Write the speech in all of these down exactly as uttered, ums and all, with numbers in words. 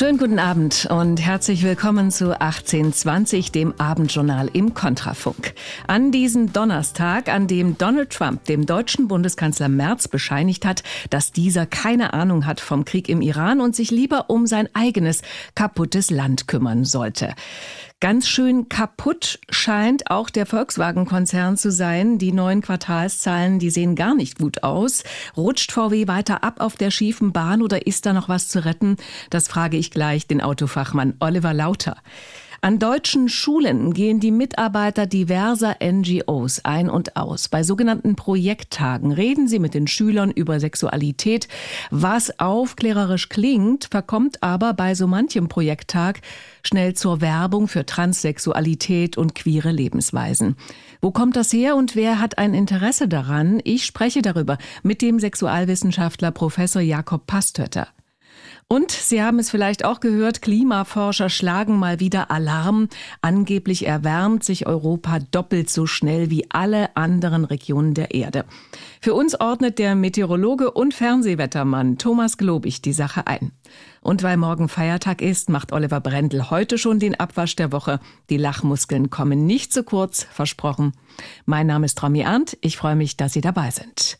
Schönen guten Abend und herzlich willkommen zu achtzehn zwanzig, dem Abendjournal im Kontrafunk. An diesem Donnerstag, an dem Donald Trump dem deutschen Bundeskanzler Merz bescheinigt hat, dass dieser keine Ahnung hat vom Krieg im Iran und sich lieber um sein eigenes kaputtes Land kümmern sollte. Ganz schön kaputt scheint auch der Volkswagen-Konzern zu sein. Die neuen Quartalszahlen, die sehen gar nicht gut aus. Rutscht V W weiter ab auf der schiefen Bahn oder ist da noch was zu retten? Das frage ich gleich den Autofachmann Oliver Lauter. An deutschen Schulen gehen die Mitarbeiter diverser N G Os ein und aus. Bei sogenannten Projekttagen reden sie mit den Schülern über Sexualität. Was aufklärerisch klingt, verkommt aber bei so manchem Projekttag schnell zur Werbung für Transsexualität und queere Lebensweisen. Wo kommt das her und wer hat ein Interesse daran? Ich spreche darüber mit dem Sexualwissenschaftler Professor Jakob Pastötter. Und Sie haben es vielleicht auch gehört, Klimaforscher schlagen mal wieder Alarm. Angeblich erwärmt sich Europa doppelt so schnell wie alle anderen Regionen der Erde. Für uns ordnet der Meteorologe und Fernsehwettermann Thomas Globig die Sache ein. Und weil morgen Feiertag ist, macht Oliver Brendel heute schon den Abwasch der Woche. Die Lachmuskeln kommen nicht zu kurz, versprochen. Mein Name ist Romy Arndt. Ich freue mich, dass Sie dabei sind.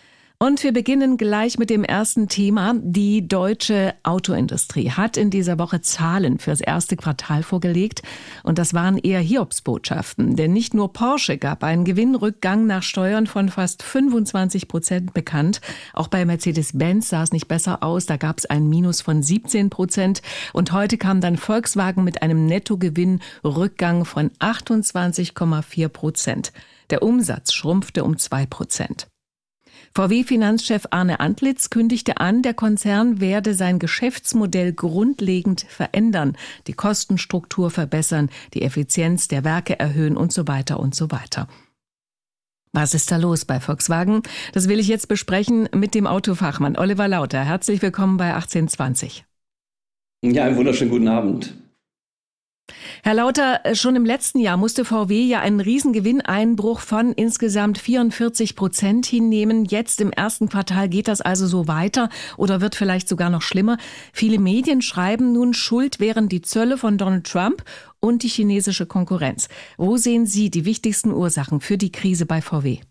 Und wir beginnen gleich mit dem ersten Thema. Die deutsche Autoindustrie hat in dieser Woche Zahlen fürs erste Quartal vorgelegt. Und das waren eher Hiobsbotschaften. Denn nicht nur Porsche gab einen Gewinnrückgang nach Steuern von fast fünfundzwanzig Prozent bekannt. Auch bei Mercedes-Benz sah es nicht besser aus. Da gab es ein Minus von siebzehn Prozent. Und heute kam dann Volkswagen mit einem Nettogewinnrückgang von achtundzwanzig Komma vier Prozent. Der Umsatz schrumpfte um zwei Prozent. V W-Finanzchef Arne Antlitz kündigte an, der Konzern werde sein Geschäftsmodell grundlegend verändern, die Kostenstruktur verbessern, die Effizienz der Werke erhöhen und so weiter und so weiter. Was ist da los bei Volkswagen? Das will ich jetzt besprechen mit dem Autofachmann Oliver Lauter. Herzlich willkommen bei achtzehn zwanzig. Ja, einen wunderschönen guten Abend. Herr Lauter, schon im letzten Jahr musste V W ja einen Riesengewinneinbruch von insgesamt vierundvierzig Prozent hinnehmen. Jetzt im ersten Quartal geht das also so weiter oder wird vielleicht sogar noch schlimmer. Viele Medien schreiben nun, Schuld wären die Zölle von Donald Trump und die chinesische Konkurrenz. Wo sehen Sie die wichtigsten Ursachen für die Krise bei V W?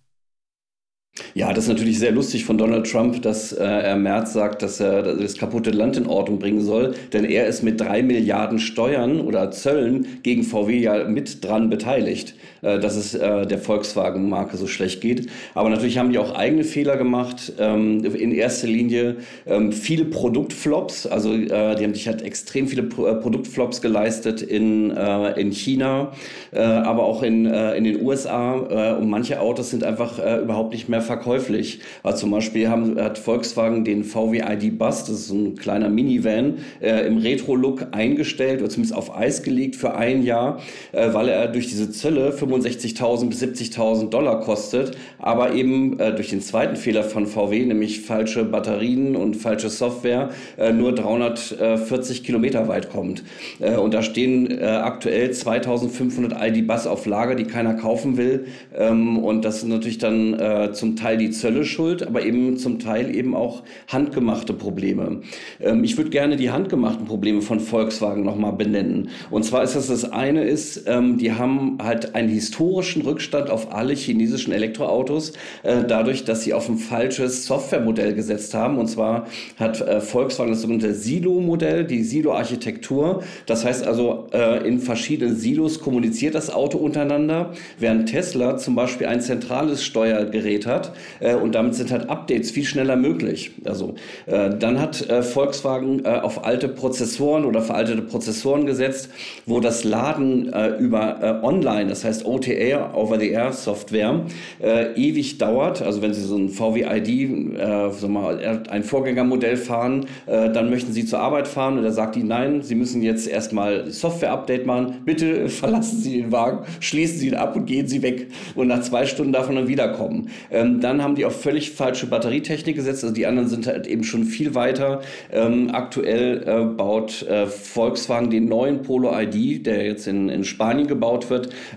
Ja, das ist natürlich sehr lustig von Donald Trump, dass äh, er Merz sagt, dass er das kaputte Land in Ordnung bringen soll. Denn er ist mit drei Milliarden Steuern oder Zöllen gegen V W ja mit dran beteiligt, äh, dass es äh, der Volkswagen-Marke so schlecht geht. Aber natürlich haben die auch eigene Fehler gemacht. Ähm, in erster Linie ähm, viele Produktflops. Also äh, die haben sich halt extrem viele Pro- äh, Produktflops geleistet in, äh, in China, äh, aber auch in, äh, in den U S A. Äh, und manche Autos sind einfach äh, überhaupt nicht mehr verkäuflich. Also zum Beispiel haben, hat Volkswagen den V W I D Bus, das ist so ein kleiner Minivan, äh, im Retro-Look eingestellt oder zumindest auf Eis gelegt für ein Jahr, äh, weil er durch diese Zölle fünfundsechzigtausend bis siebzigtausend Dollar kostet, aber eben äh, durch den zweiten Fehler von V W, nämlich falsche Batterien und falsche Software, äh, nur dreihundertvierzig Kilometer weit kommt. Äh, und da stehen äh, aktuell zweitausendfünfhundert I D Bus auf Lager, die keiner kaufen will. Ähm, und das sind natürlich dann äh, zum Teil die Zölle schuld, aber eben zum Teil eben auch handgemachte Probleme. Ähm, ich würde gerne die handgemachten Probleme von Volkswagen nochmal benennen. Und zwar ist das das eine ist, ähm, die haben halt einen historischen Rückstand auf alle chinesischen Elektroautos, äh, dadurch, dass sie auf ein falsches Softwaremodell gesetzt haben. Und zwar hat äh, Volkswagen das sogenannte Silo-Modell, die Silo-Architektur. Das heißt also, äh, in verschiedenen Silos kommuniziert das Auto untereinander, während Tesla zum Beispiel ein zentrales Steuergerät hat. Äh, und damit sind halt Updates viel schneller möglich. Also äh, dann hat äh, Volkswagen äh, auf alte Prozessoren oder veraltete Prozessoren gesetzt, wo das Laden äh, über äh, Online, das heißt O T A, Over-the-Air-Software, äh, ewig dauert. Also wenn Sie so ein V W I D, äh, so mal ein Vorgängermodell fahren, äh, dann möchten Sie zur Arbeit fahren und er sagt Ihnen, nein, Sie müssen jetzt erstmal Software-Update machen. Bitte verlassen Sie den Wagen, schließen Sie ihn ab und gehen Sie weg. Und nach zwei Stunden darf man dann wiederkommen. Ähm, dann haben die auf völlig falsche Batterietechnik gesetzt. Also die anderen sind halt eben schon viel weiter. Ähm, aktuell äh, baut äh, Volkswagen den neuen Polo I D, der jetzt in, in Spanien gebaut wird, äh, immer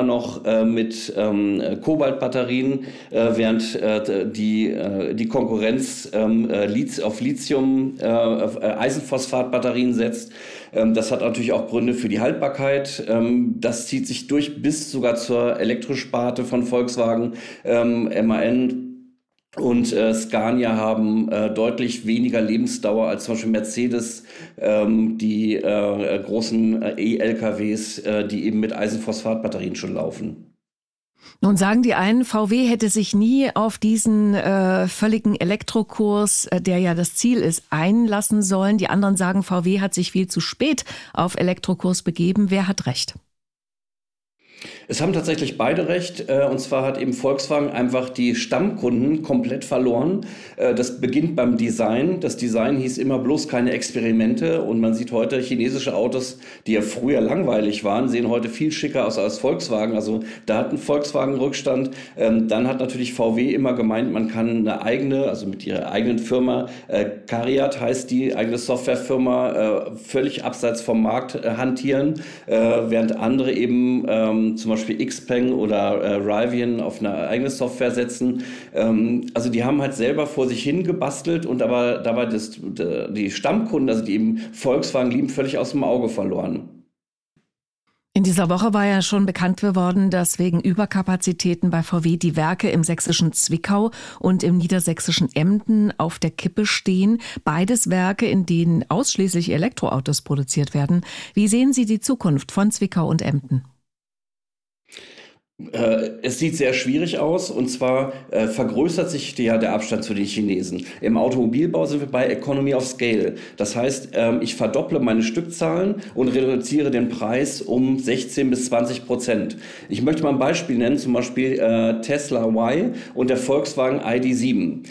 immer noch äh, mit ähm, Kobaltbatterien, äh, während äh, die, äh, die Konkurrenz ähm, äh, auf Lithium, äh, auf äh, Eisenphosphatbatterien setzt. Ähm, das hat natürlich auch Gründe für die Haltbarkeit. Ähm, das zieht sich durch bis sogar zur Elektrosparte von Volkswagen, ähm, M A N und äh, Scania haben äh, deutlich weniger Lebensdauer als zum Beispiel Mercedes, ähm, die äh, großen äh, E-L K Ws, äh, die eben mit Eisenphosphatbatterien schon laufen. Nun sagen die einen, V W hätte sich nie auf diesen äh, völligen Elektrokurs, äh, der ja das Ziel ist, einlassen sollen. Die anderen sagen, V W hat sich viel zu spät auf Elektrokurs begeben. Wer hat recht? Es haben tatsächlich beide recht, und zwar hat eben Volkswagen einfach die Stammkunden komplett verloren. Das beginnt beim Design. Das Design hieß immer bloß keine Experimente, und man sieht heute chinesische Autos, die ja früher langweilig waren, sehen heute viel schicker aus als Volkswagen. Also da hat ein Volkswagen Rückstand. Dann hat natürlich V W immer gemeint, man kann eine eigene, also mit ihrer eigenen Firma, CARIAD heißt die, eigene Softwarefirma, völlig abseits vom Markt hantieren, während andere eben zum Beispiel Xpeng oder äh, Rivian auf eine eigene Software setzen. Ähm, also die haben halt selber vor sich hin gebastelt und aber dabei das, die Stammkunden, also die eben Volkswagen lieben, völlig aus dem Auge verloren. In dieser Woche war ja schon bekannt geworden, dass wegen Überkapazitäten bei V W die Werke im sächsischen Zwickau und im niedersächsischen Emden auf der Kippe stehen. Beides Werke, in denen ausschließlich Elektroautos produziert werden. Wie sehen Sie die Zukunft von Zwickau und Emden? Es sieht sehr schwierig aus, und zwar äh, vergrößert sich ja der Abstand zu den Chinesen. Im Automobilbau sind wir bei Economy of Scale. Das heißt, ähm, ich verdopple meine Stückzahlen und reduziere den Preis um sechzehn bis zwanzig Prozent. Ich möchte mal ein Beispiel nennen, zum Beispiel äh, Tesla Y und der Volkswagen I D sieben.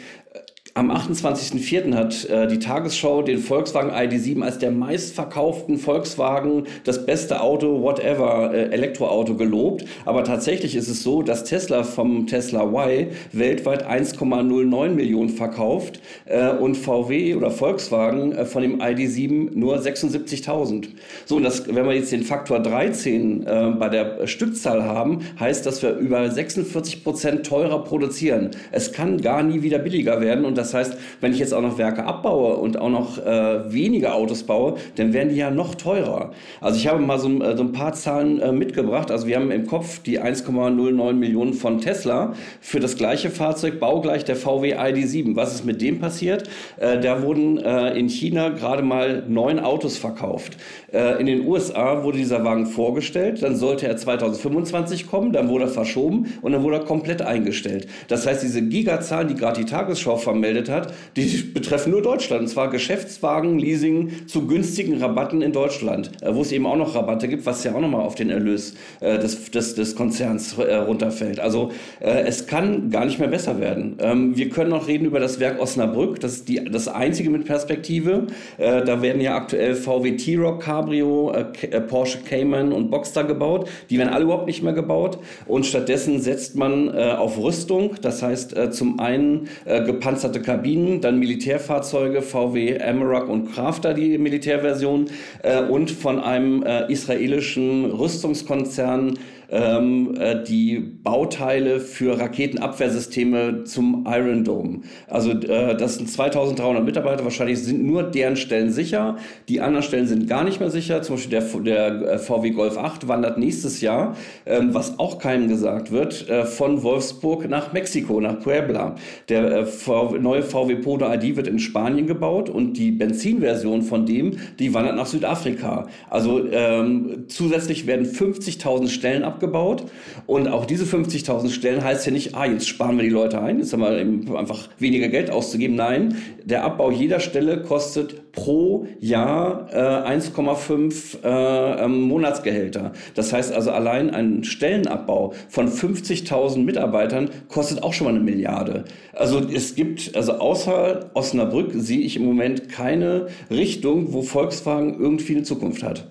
Am achtundzwanzigsten vierten hat äh, die Tagesschau den Volkswagen I D sieben als der meistverkauften Volkswagen, das beste Auto, whatever, äh, Elektroauto gelobt. Aber tatsächlich ist es so, dass Tesla vom Tesla Y weltweit eins Komma null neun Millionen verkauft äh, und V W oder Volkswagen äh, von dem I D sieben nur sechsundsiebzigtausend. So, und das, wenn wir jetzt den Faktor dreizehn äh, bei der Stückzahl haben, heißt, dass wir über sechsundvierzig Prozent teurer produzieren. Es kann gar nie wieder billiger werden, und das heißt, wenn ich jetzt auch noch Werke abbaue und auch noch äh, weniger Autos baue, dann werden die ja noch teurer. Also ich habe mal so, äh, so ein paar Zahlen äh, mitgebracht. Also wir haben im Kopf die eins Komma null neun Millionen von Tesla für das gleiche Fahrzeug, baugleich der V W I D sieben. Was ist mit dem passiert? Äh, da wurden äh, in China gerade mal neun Autos verkauft. Äh, in den U S A wurde dieser Wagen vorgestellt, dann sollte er zweitausendfünfundzwanzig kommen, dann wurde er verschoben und dann wurde er komplett eingestellt. Das heißt, diese Gigazahlen, die gerade die Tagesschau vermeldet hat, die betreffen nur Deutschland. Und zwar Geschäftswagen, Leasing zu günstigen Rabatten in Deutschland, äh, wo es eben auch noch Rabatte gibt, was ja auch nochmal auf den Erlös äh, des, des, des Konzerns äh, runterfällt. Also äh, es kann gar nicht mehr besser werden. Ähm, wir können noch reden über das Werk Osnabrück. Das ist die, das einzige mit Perspektive. Äh, da werden ja aktuell V W T-Roc, Cabrio, äh, Porsche Cayman und Boxster gebaut. Die werden alle überhaupt nicht mehr gebaut. Und stattdessen setzt man äh, auf Rüstung. Das heißt äh, zum einen äh, gepanzerte Kabinen, dann Militärfahrzeuge, V W Amarok und Crafter, die Militärversion, äh, und von einem äh, israelischen Rüstungskonzern ähm, äh, die Bauteile für Raketenabwehrsysteme zum Iron Dome. Also äh, das sind zweitausenddreihundert Mitarbeiter, wahrscheinlich sind nur deren Stellen sicher, die anderen Stellen sind gar nicht mehr sicher. Zum Beispiel der, der V W Golf acht wandert nächstes Jahr, ähm, was auch keinem gesagt wird, äh, von Wolfsburg nach Mexiko, nach Puebla. Der äh, v neue V W Polo I D wird in Spanien gebaut und die Benzinversion von dem, die wandert nach Südafrika. Also ähm, zusätzlich werden fünfzigtausend Stellen abgebaut, und auch diese fünfzigtausend Stellen heißt ja nicht, ah, jetzt sparen wir die Leute ein, jetzt haben wir eben einfach weniger Geld auszugeben. Nein, der Abbau jeder Stelle kostet pro Jahr äh, eins Komma fünf äh, Monatsgehälter. Das heißt also, allein ein Stellenabbau von fünfzigtausend Mitarbeitern kostet auch schon mal eine Milliarde. Also es gibt, also außer Osnabrück sehe ich im Moment keine Richtung, wo Volkswagen irgendwie eine Zukunft hat.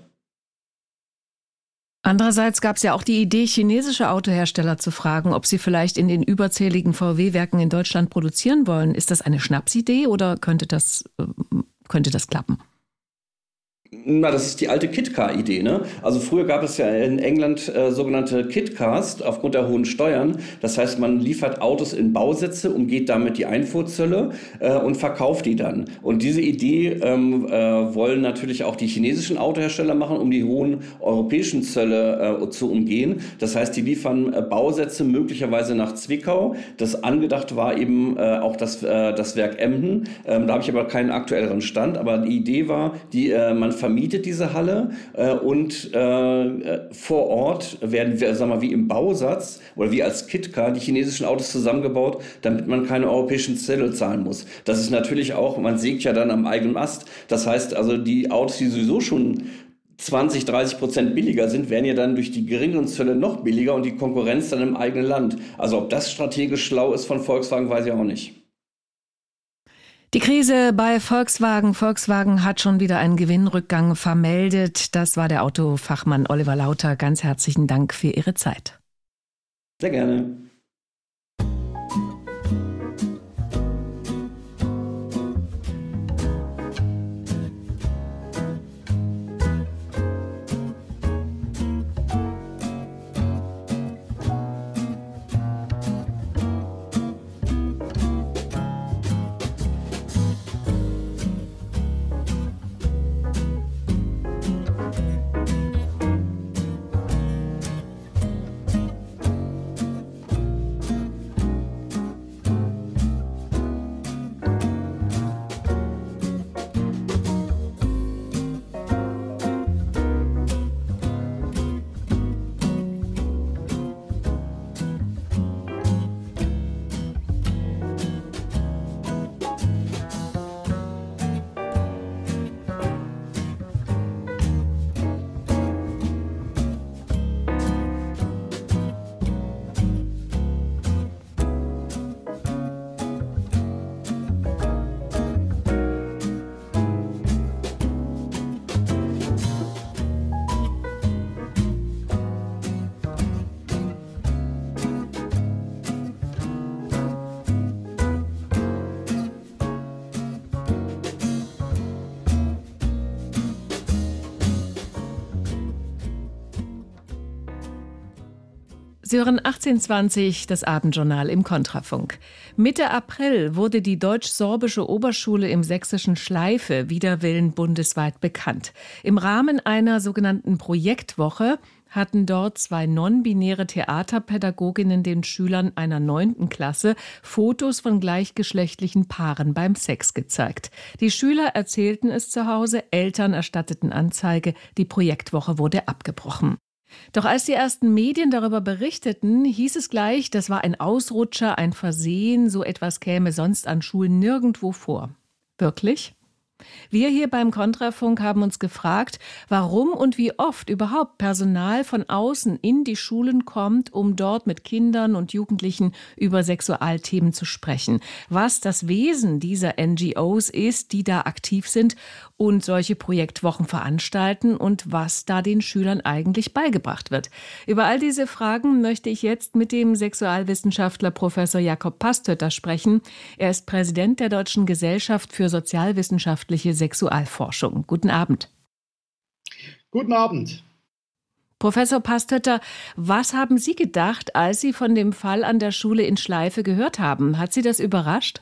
Andererseits gab es ja auch die Idee, chinesische Autohersteller zu fragen, ob sie vielleicht in den überzähligen V W-Werken in Deutschland produzieren wollen. Ist das eine Schnapsidee oder könnte das, könnte das klappen? Na, das ist die alte Kit-Car-Idee, ne? Also früher gab es ja in England äh, sogenannte Kit-Cars aufgrund der hohen Steuern. Das heißt, man liefert Autos in Bausätze, umgeht damit die Einfuhrzölle äh, und verkauft die dann. Und diese Idee ähm, äh, wollen natürlich auch die chinesischen Autohersteller machen, um die hohen europäischen Zölle äh, zu umgehen. Das heißt, die liefern äh, Bausätze möglicherweise nach Zwickau. Das angedacht war eben äh, auch das, äh, das Werk Emden. Ähm, da habe ich aber keinen aktuelleren Stand. Aber die Idee war, die äh, man vermietet diese Halle äh, und äh, vor Ort werden, wir, sagen wir, wie im Bausatz oder wie als Kit-Car die chinesischen Autos zusammengebaut, damit man keine europäischen Zölle zahlen muss. Das ist natürlich auch, man sägt ja dann am eigenen Ast. Das heißt also, die Autos, die sowieso schon zwanzig, dreißig Prozent billiger sind, werden ja dann durch die geringeren Zölle noch billiger und die Konkurrenz dann im eigenen Land. Also ob das strategisch schlau ist von Volkswagen, weiß ich auch nicht. Die Krise bei Volkswagen. Volkswagen hat schon wieder einen Gewinnrückgang vermeldet. Das war der Autofachmann Oliver Lauter. Ganz herzlichen Dank für Ihre Zeit. Sehr gerne. Sie hören achtzehn zwanzig, das Abendjournal im Kontrafunk. Mitte April wurde die deutsch-sorbische Oberschule im sächsischen Schleife wider Willen bundesweit bekannt. Im Rahmen einer sogenannten Projektwoche hatten dort zwei non-binäre Theaterpädagoginnen den Schülern einer neunten Klasse Fotos von gleichgeschlechtlichen Paaren beim Sex gezeigt. Die Schüler erzählten es zu Hause, Eltern erstatteten Anzeige, die Projektwoche wurde abgebrochen. Doch als die ersten Medien darüber berichteten, hieß es gleich, das war ein Ausrutscher, ein Versehen, so etwas käme sonst an Schulen nirgendwo vor. Wirklich? Wir hier beim Kontrafunk haben uns gefragt, warum und wie oft überhaupt Personal von außen in die Schulen kommt, um dort mit Kindern und Jugendlichen über Sexualthemen zu sprechen. Was das Wesen dieser N G Os ist, die da aktiv sind und solche Projektwochen veranstalten und was da den Schülern eigentlich beigebracht wird. Über all diese Fragen möchte ich jetzt mit dem Sexualwissenschaftler Professor Jakob Pastötter sprechen. Er ist Präsident der Deutschen Gesellschaft für Sozialwissenschaftliche Sexualforschung. Guten Abend. Guten Abend. Professor Pastötter, was haben Sie gedacht, als Sie von dem Fall an der Schule in Schleife gehört haben? Hat Sie das überrascht?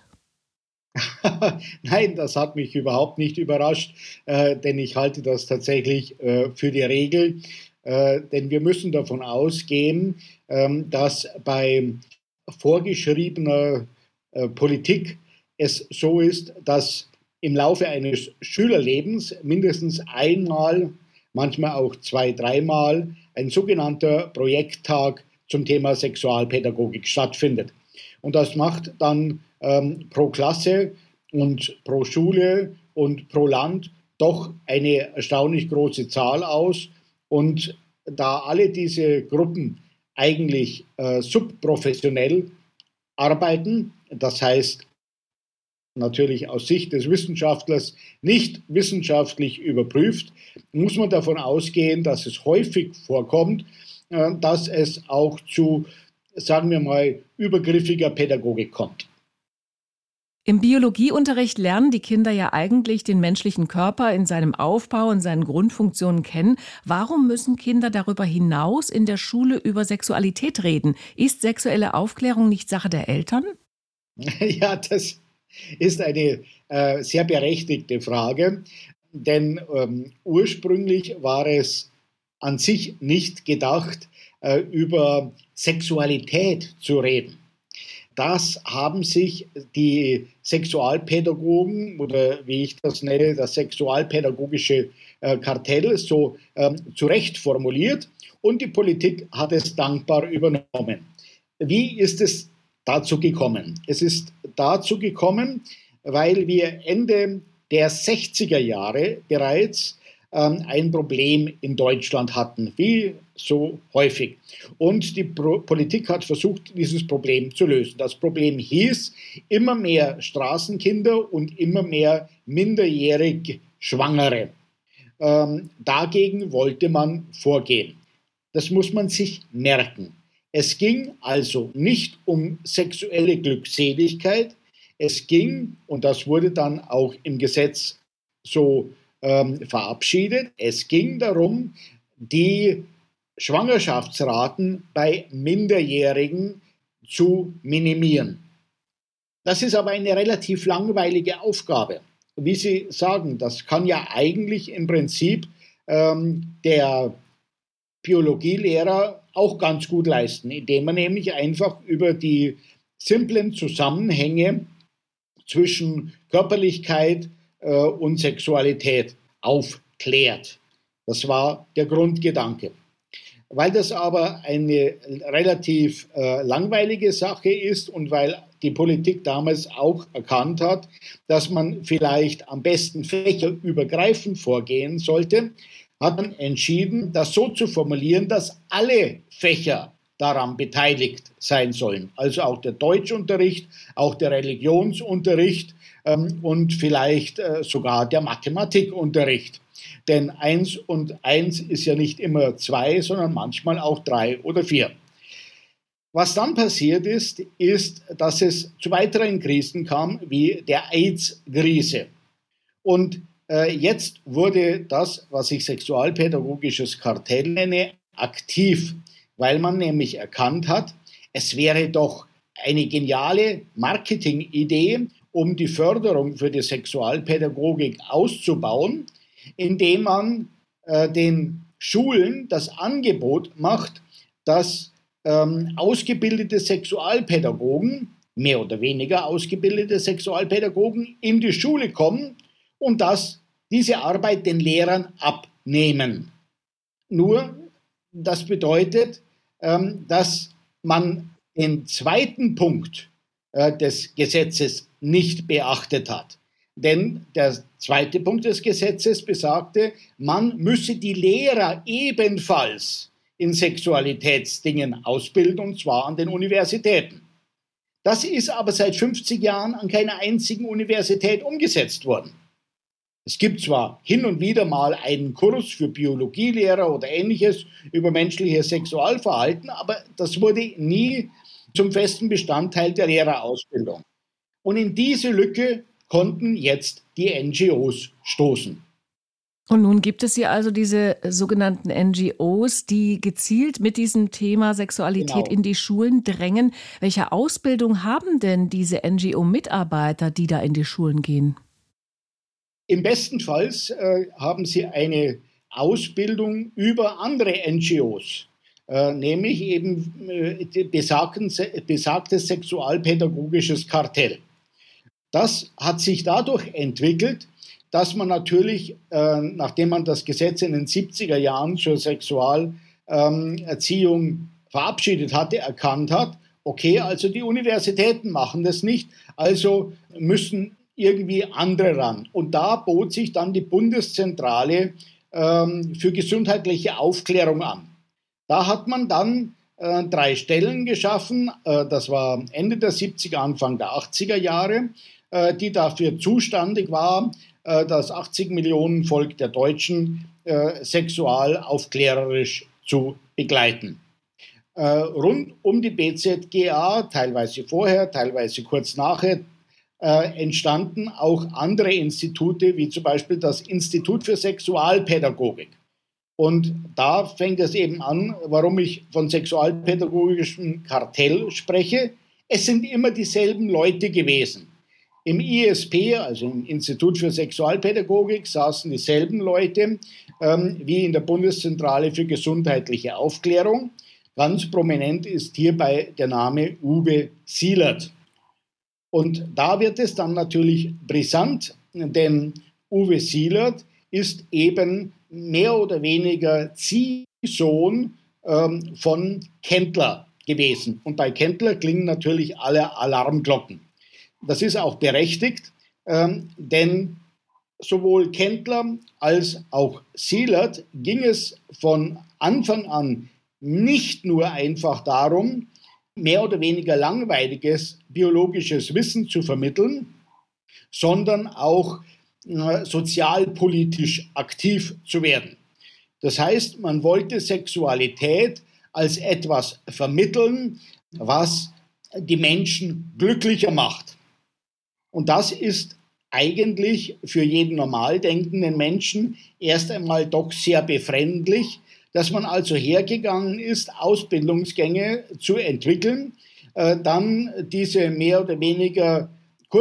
Nein, das hat mich überhaupt nicht überrascht, äh, denn ich halte das tatsächlich äh, für die Regel. Äh, denn wir müssen davon ausgehen, ähm, dass bei vorgeschriebener äh, Politik es so ist, dass im Laufe eines Schülerlebens mindestens einmal, manchmal auch zwei, dreimal ein sogenannter Projekttag zum Thema Sexualpädagogik stattfindet. Und das macht dann ähm, pro Klasse und pro Schule und pro Land doch eine erstaunlich große Zahl aus. Und da alle diese Gruppen eigentlich äh, subprofessionell arbeiten, das heißt natürlich aus Sicht des Wissenschaftlers nicht wissenschaftlich überprüft, muss man davon ausgehen, dass es häufig vorkommt, äh, dass es auch zu, sagen wir mal, übergriffiger Pädagogik kommt. Im Biologieunterricht lernen die Kinder ja eigentlich den menschlichen Körper in seinem Aufbau und seinen Grundfunktionen kennen. Warum müssen Kinder darüber hinaus in der Schule über Sexualität reden? Ist sexuelle Aufklärung nicht Sache der Eltern? Ja, das ist eine äh, sehr berechtigte Frage, denn ähm, ursprünglich war es an sich nicht gedacht, äh, über Sexualität zu reden. Das haben sich die Sexualpädagogen oder wie ich das nenne, das sexualpädagogische äh, Kartell so ähm, zurecht formuliert und die Politik hat es dankbar übernommen. Wie ist es dazu gekommen? Es ist dazu gekommen, weil wir Ende der sechziger Jahre bereits ähm, ein Problem in Deutschland hatten, wie so häufig. Und die Pro- Politik hat versucht, dieses Problem zu lösen. Das Problem hieß immer mehr Straßenkinder und immer mehr minderjährig Schwangere. Ähm, dagegen wollte man vorgehen. Das muss man sich merken. Es ging also nicht um sexuelle Glückseligkeit. Es ging, und das wurde dann auch im Gesetz so ähm, verabschiedet, es ging darum, die Schwangerschaftsraten bei Minderjährigen zu minimieren. Das ist aber eine relativ langweilige Aufgabe. Wie Sie sagen, das kann ja eigentlich im Prinzip ähm, der Biologielehrer auch ganz gut leisten, indem er nämlich einfach über die simplen Zusammenhänge zwischen Körperlichkeit äh, und Sexualität aufklärt. Das war der Grundgedanke. Weil das aber eine relativ äh, langweilige Sache ist und weil die Politik damals auch erkannt hat, dass man vielleicht am besten fächerübergreifend vorgehen sollte, hat man entschieden, das so zu formulieren, dass alle Fächer daran beteiligt sein sollen. Also auch der Deutschunterricht, auch der Religionsunterricht ähm, und vielleicht äh, sogar der Mathematikunterricht. Denn eins und eins ist ja nicht immer zwei, sondern manchmal auch drei oder vier. Was dann passiert ist, ist, dass es zu weiteren Krisen kam, wie der AIDS-Krise. Und äh, jetzt wurde das, was ich sexualpädagogisches Kartell nenne, aktiv, weil man nämlich erkannt hat, es wäre doch eine geniale Marketingidee, um die Förderung für die Sexualpädagogik auszubauen, indem man äh, den Schulen das Angebot macht, dass ähm, ausgebildete Sexualpädagogen, mehr oder weniger ausgebildete Sexualpädagogen, in die Schule kommen und dass diese Arbeit den Lehrern abnehmen. Nur, das bedeutet, ähm, dass man den zweiten Punkt äh, des Gesetzes nicht beachtet hat. Denn der zweite Punkt des Gesetzes besagte, man müsse die Lehrer ebenfalls in Sexualitätsdingen ausbilden, und zwar an den Universitäten. Das ist aber seit fünfzig Jahren an keiner einzigen Universität umgesetzt worden. Es gibt zwar hin und wieder mal einen Kurs für Biologielehrer oder Ähnliches über menschliches Sexualverhalten, aber das wurde nie zum festen Bestandteil der Lehrerausbildung. Und in diese Lücke konnten jetzt die N G Os stoßen. Und nun gibt es ja also diese sogenannten N G Os, die gezielt mit diesem Thema Sexualität Genau. in die Schulen drängen. Welche Ausbildung haben denn diese N G O-Mitarbeiter, die da in die Schulen gehen? Im besten Fall äh, haben sie eine Ausbildung über andere N G Os, äh, nämlich eben äh, besagten, besagtes sexualpädagogisches Kartell. Das hat sich dadurch entwickelt, dass man natürlich, äh, nachdem man das Gesetz in den siebziger Jahren zur Sexualerziehung ähm, verabschiedet hatte, erkannt hat, okay, also die Universitäten machen das nicht, also müssen irgendwie andere ran. Und da bot sich dann die Bundeszentrale ähm, für gesundheitliche Aufklärung an. Da hat man dann äh, drei Stellen geschaffen, äh, das war Ende der siebziger, Anfang der achtziger Jahre, äh, die dafür zuständig war, äh, das achtzig Millionen Volk der Deutschen äh, sexualaufklärerisch zu begleiten. Äh, rund um die B Z G A, teilweise vorher, teilweise kurz nachher, äh, entstanden auch andere Institute, wie zum Beispiel das Institut für Sexualpädagogik. Und da fängt es eben an, warum ich von sexualpädagogischem Kartell spreche. Es sind immer dieselben Leute gewesen. Im I S P, also im Institut für Sexualpädagogik, saßen dieselben Leute ähm, wie in der Bundeszentrale für gesundheitliche Aufklärung. Ganz prominent ist hierbei der Name Uwe Sielert. Und da wird es dann natürlich brisant, denn Uwe Sielert ist eben mehr oder weniger Ziehsohn ähm, von Kendler gewesen. Und bei Kendler klingen natürlich alle Alarmglocken. Das ist auch berechtigt, ähm, denn sowohl Kendler als auch Sielert ging es von Anfang an nicht nur einfach darum, mehr oder weniger langweiliges biologisches Wissen zu vermitteln, sondern auch äh, sozialpolitisch aktiv zu werden. Das heißt, man wollte Sexualität als etwas vermitteln, was die Menschen glücklicher macht. Und das ist eigentlich für jeden normal denkenden Menschen erst einmal doch sehr befremdlich, dass man also hergegangen ist, Ausbildungsgänge zu entwickeln, äh, dann diese mehr oder weniger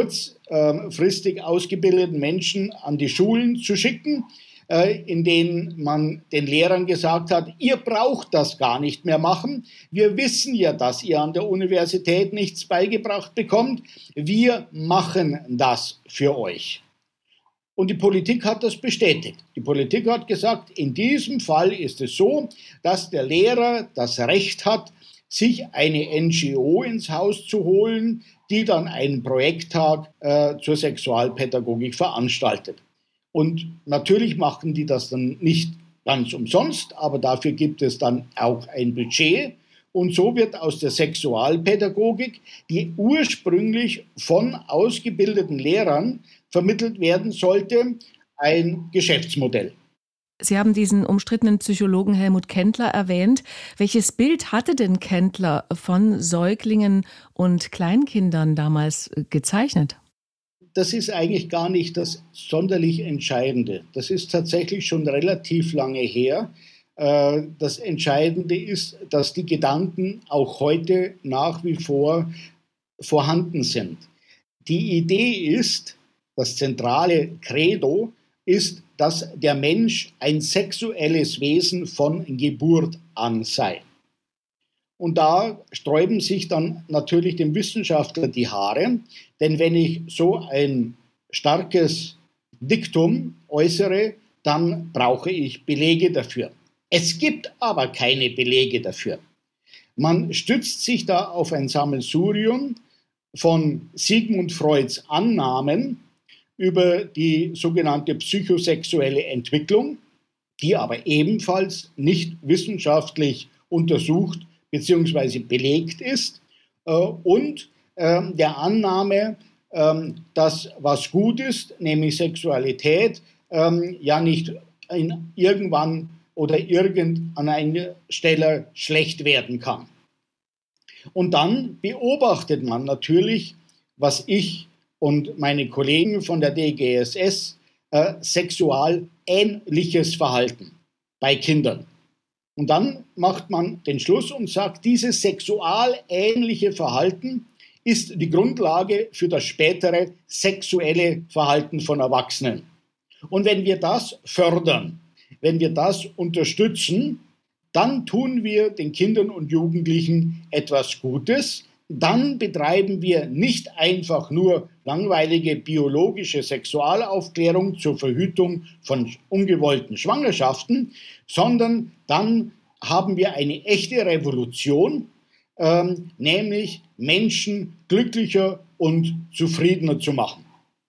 kurzfristig ausgebildeten Menschen an die Schulen zu schicken, äh, in denen man den Lehrern gesagt hat, ihr braucht das gar nicht mehr machen. Wir wissen ja, dass ihr an der Universität nichts beigebracht bekommt. Wir machen das für euch. Und die Politik hat das bestätigt. Die Politik hat gesagt, in diesem Fall ist es so, dass der Lehrer das Recht hat, sich eine N G O ins Haus zu holen, die dann einen Projekttag äh, zur Sexualpädagogik veranstaltet. Und natürlich machen die das dann nicht ganz umsonst, aber dafür gibt es dann auch ein Budget. Und so wird aus der Sexualpädagogik, die ursprünglich von ausgebildeten Lehrern vermittelt werden sollte, ein Geschäftsmodell. Sie haben diesen umstrittenen Psychologen Helmut Kendler erwähnt. Welches Bild hatte denn Kendler von Säuglingen und Kleinkindern damals gezeichnet? Das ist eigentlich gar nicht das sonderlich Entscheidende. Das ist tatsächlich schon relativ lange her. Das Entscheidende ist, dass die Gedanken auch heute nach wie vor vorhanden sind. Die Idee ist, das zentrale Credo ist, dass der Mensch ein sexuelles Wesen von Geburt an sei. Und da sträuben sich dann natürlich dem Wissenschaftler die Haare, denn wenn ich so ein starkes Diktum äußere, dann brauche ich Belege dafür. Es gibt aber keine Belege dafür. Man stützt sich da auf ein Sammelsurium von Sigmund Freuds Annahmen über die sogenannte psychosexuelle Entwicklung, die aber ebenfalls nicht wissenschaftlich untersucht bzw. belegt ist, äh, und äh, der Annahme, äh, dass was gut ist, nämlich Sexualität, äh, ja nicht in irgendwann oder irgend an einer Stelle schlecht werden kann. Und dann beobachtet man natürlich, was ich und meine Kollegen von der D G S S äh, sexualähnliches Verhalten bei Kindern. Und dann macht man den Schluss und sagt, dieses sexualähnliche Verhalten ist die Grundlage für das spätere sexuelle Verhalten von Erwachsenen. Und wenn wir das fördern, wenn wir das unterstützen, dann tun wir den Kindern und Jugendlichen etwas Gutes. Dann betreiben wir nicht einfach nur langweilige biologische Sexualaufklärung zur Verhütung von ungewollten Schwangerschaften, sondern dann haben wir eine echte Revolution, ähm, nämlich Menschen glücklicher und zufriedener zu machen.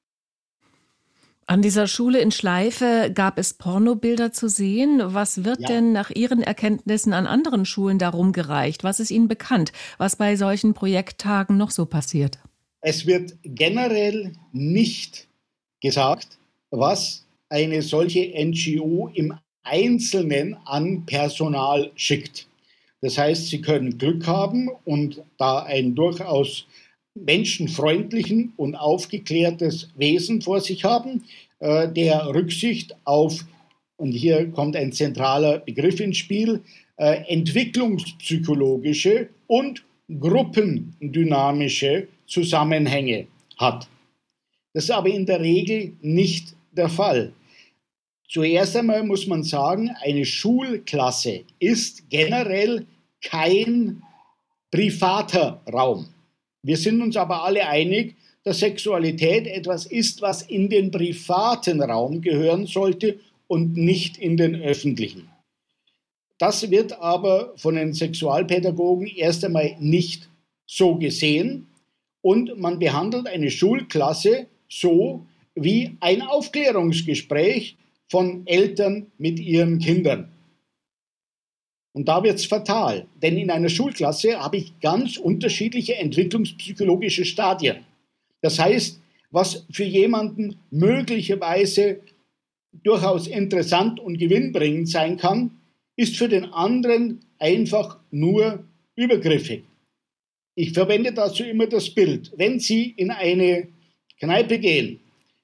An dieser Schule in Schleife gab es Pornobilder zu sehen. Was wird Ja. denn nach Ihren Erkenntnissen an anderen Schulen darum gereicht? Was ist Ihnen bekannt, was bei solchen Projekttagen noch so passiert? Es wird generell nicht gesagt, was eine solche N G O im Einzelnen an Personal schickt. Das heißt, Sie können Glück haben und da ein durchaus menschenfreundlichen und aufgeklärtes Wesen vor sich haben, äh, der Rücksicht auf, und hier kommt ein zentraler Begriff ins Spiel, äh, entwicklungspsychologische und gruppendynamische Zusammenhänge hat. Das ist aber in der Regel nicht der Fall. Zuerst einmal muss man sagen, eine Schulklasse ist generell kein privater Raum. Wir sind uns aber alle einig, dass Sexualität etwas ist, was in den privaten Raum gehören sollte und nicht in den öffentlichen. Das wird aber von den Sexualpädagogen erst einmal nicht so gesehen und man behandelt eine Schulklasse so wie ein Aufklärungsgespräch von Eltern mit ihren Kindern. Und da wird es fatal, denn in einer Schulklasse habe ich ganz unterschiedliche entwicklungspsychologische Stadien. Das heißt, was für jemanden möglicherweise durchaus interessant und gewinnbringend sein kann, ist für den anderen einfach nur übergriffig. Ich verwende dazu immer das Bild. Wenn Sie in eine Kneipe gehen,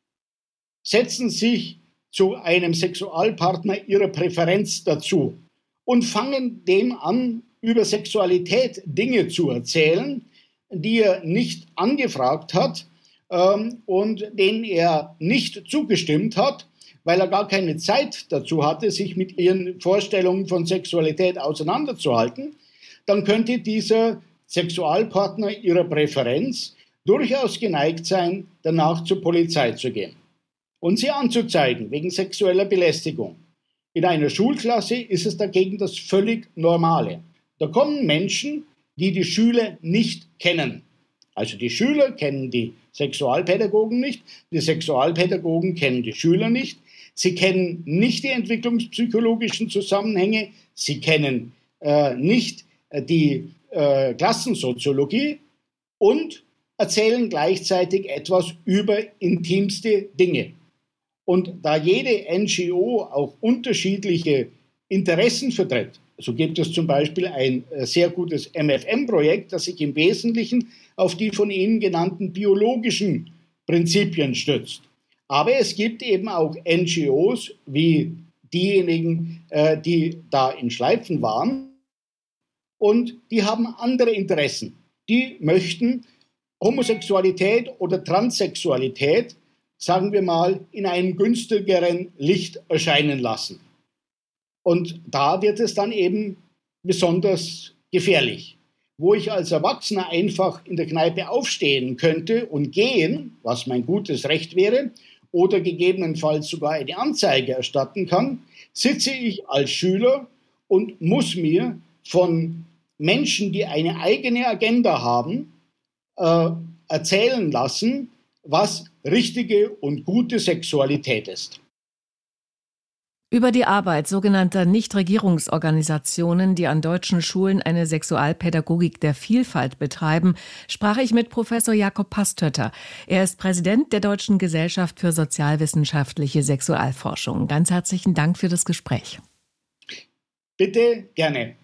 setzen sich zu einem Sexualpartner Ihrer Präferenz dazu und fangen dem an, über Sexualität Dinge zu erzählen, die er nicht angefragt hat ähm, und denen er nicht zugestimmt hat, weil er gar keine Zeit dazu hatte, sich mit ihren Vorstellungen von Sexualität auseinanderzuhalten, dann könnte dieser Sexualpartner Ihrer Präferenz durchaus geneigt sein, danach zur Polizei zu gehen und sie anzuzeigen wegen sexueller Belästigung. In einer Schulklasse ist es dagegen das völlig Normale. Da kommen Menschen, die die Schüler nicht kennen. Also die Schüler kennen die Sexualpädagogen nicht, die Sexualpädagogen kennen die Schüler nicht. Sie kennen nicht die entwicklungspsychologischen Zusammenhänge, sie kennen äh, nicht äh, die äh, Klassensoziologie und erzählen gleichzeitig etwas über intimste Dinge. Und da jede N G O auch unterschiedliche Interessen vertritt, so gibt es zum Beispiel ein sehr gutes M F M-Projekt, das sich im Wesentlichen auf die von Ihnen genannten biologischen Prinzipien stützt. Aber es gibt eben auch N G Os wie diejenigen, die da in Schleifen waren und die haben andere Interessen. Die möchten Homosexualität oder Transsexualität, sagen wir mal, in einem günstigeren Licht erscheinen lassen. Und da wird es dann eben besonders gefährlich. Wo ich als Erwachsener einfach in der Kneipe aufstehen könnte und gehen, was mein gutes Recht wäre, oder gegebenenfalls sogar eine Anzeige erstatten kann, sitze ich als Schüler und muss mir von Menschen, die eine eigene Agenda haben, äh, erzählen lassen, was richtige und gute Sexualität ist. Über die Arbeit sogenannter Nichtregierungsorganisationen, die an deutschen Schulen eine Sexualpädagogik der Vielfalt betreiben, sprach ich mit Professor Jakob Pastötter. Er ist Präsident der Deutschen Gesellschaft für sozialwissenschaftliche Sexualforschung. Ganz herzlichen Dank für das Gespräch. Bitte, gerne.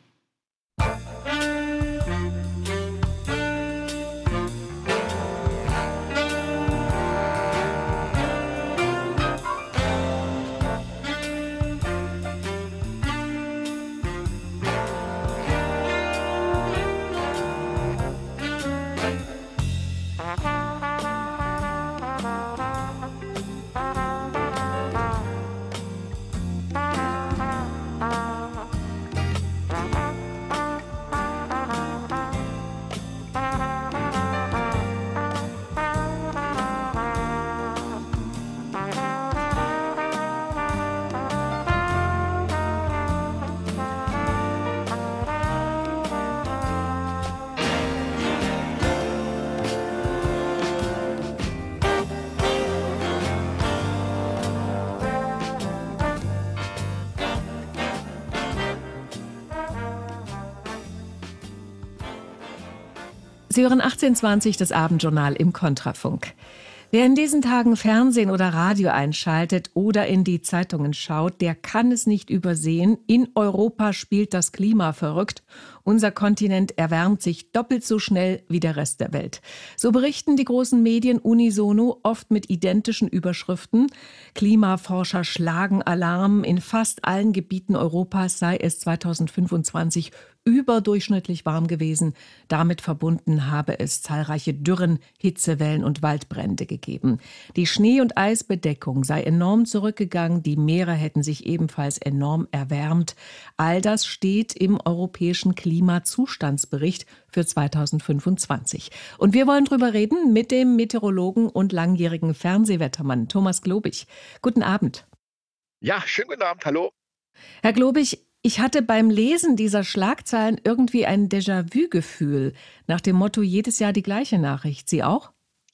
Sie hören achtzehn zwanzig, das Abendjournal im Kontrafunk. Wer in diesen Tagen Fernsehen oder Radio einschaltet oder in die Zeitungen schaut, der kann es nicht übersehen. In Europa spielt das Klima verrückt Unser Kontinent erwärmt sich doppelt so schnell wie der Rest der Welt. So berichten die großen Medien unisono, oft mit identischen Überschriften. Klimaforscher schlagen Alarm. In fast allen Gebieten Europas sei es zweitausendfünfundzwanzig überdurchschnittlich warm gewesen. Damit verbunden habe es zahlreiche Dürren, Hitzewellen und Waldbrände gegeben. Die Schnee- und Eisbedeckung sei enorm zurückgegangen. Die Meere hätten sich ebenfalls enorm erwärmt. All das steht im Europäischen Klimazustandsbericht für zweitausendfünfundzwanzig. Und wir wollen drüber reden mit dem Meteorologen und langjährigen Fernsehwettermann Thomas Globig. Guten Abend. Ja, schönen guten Abend, hallo. Herr Globig, ich hatte beim Lesen dieser Schlagzeilen irgendwie ein Déjà-vu-Gefühl. Nach dem Motto, jedes Jahr die gleiche Nachricht. Sie auch?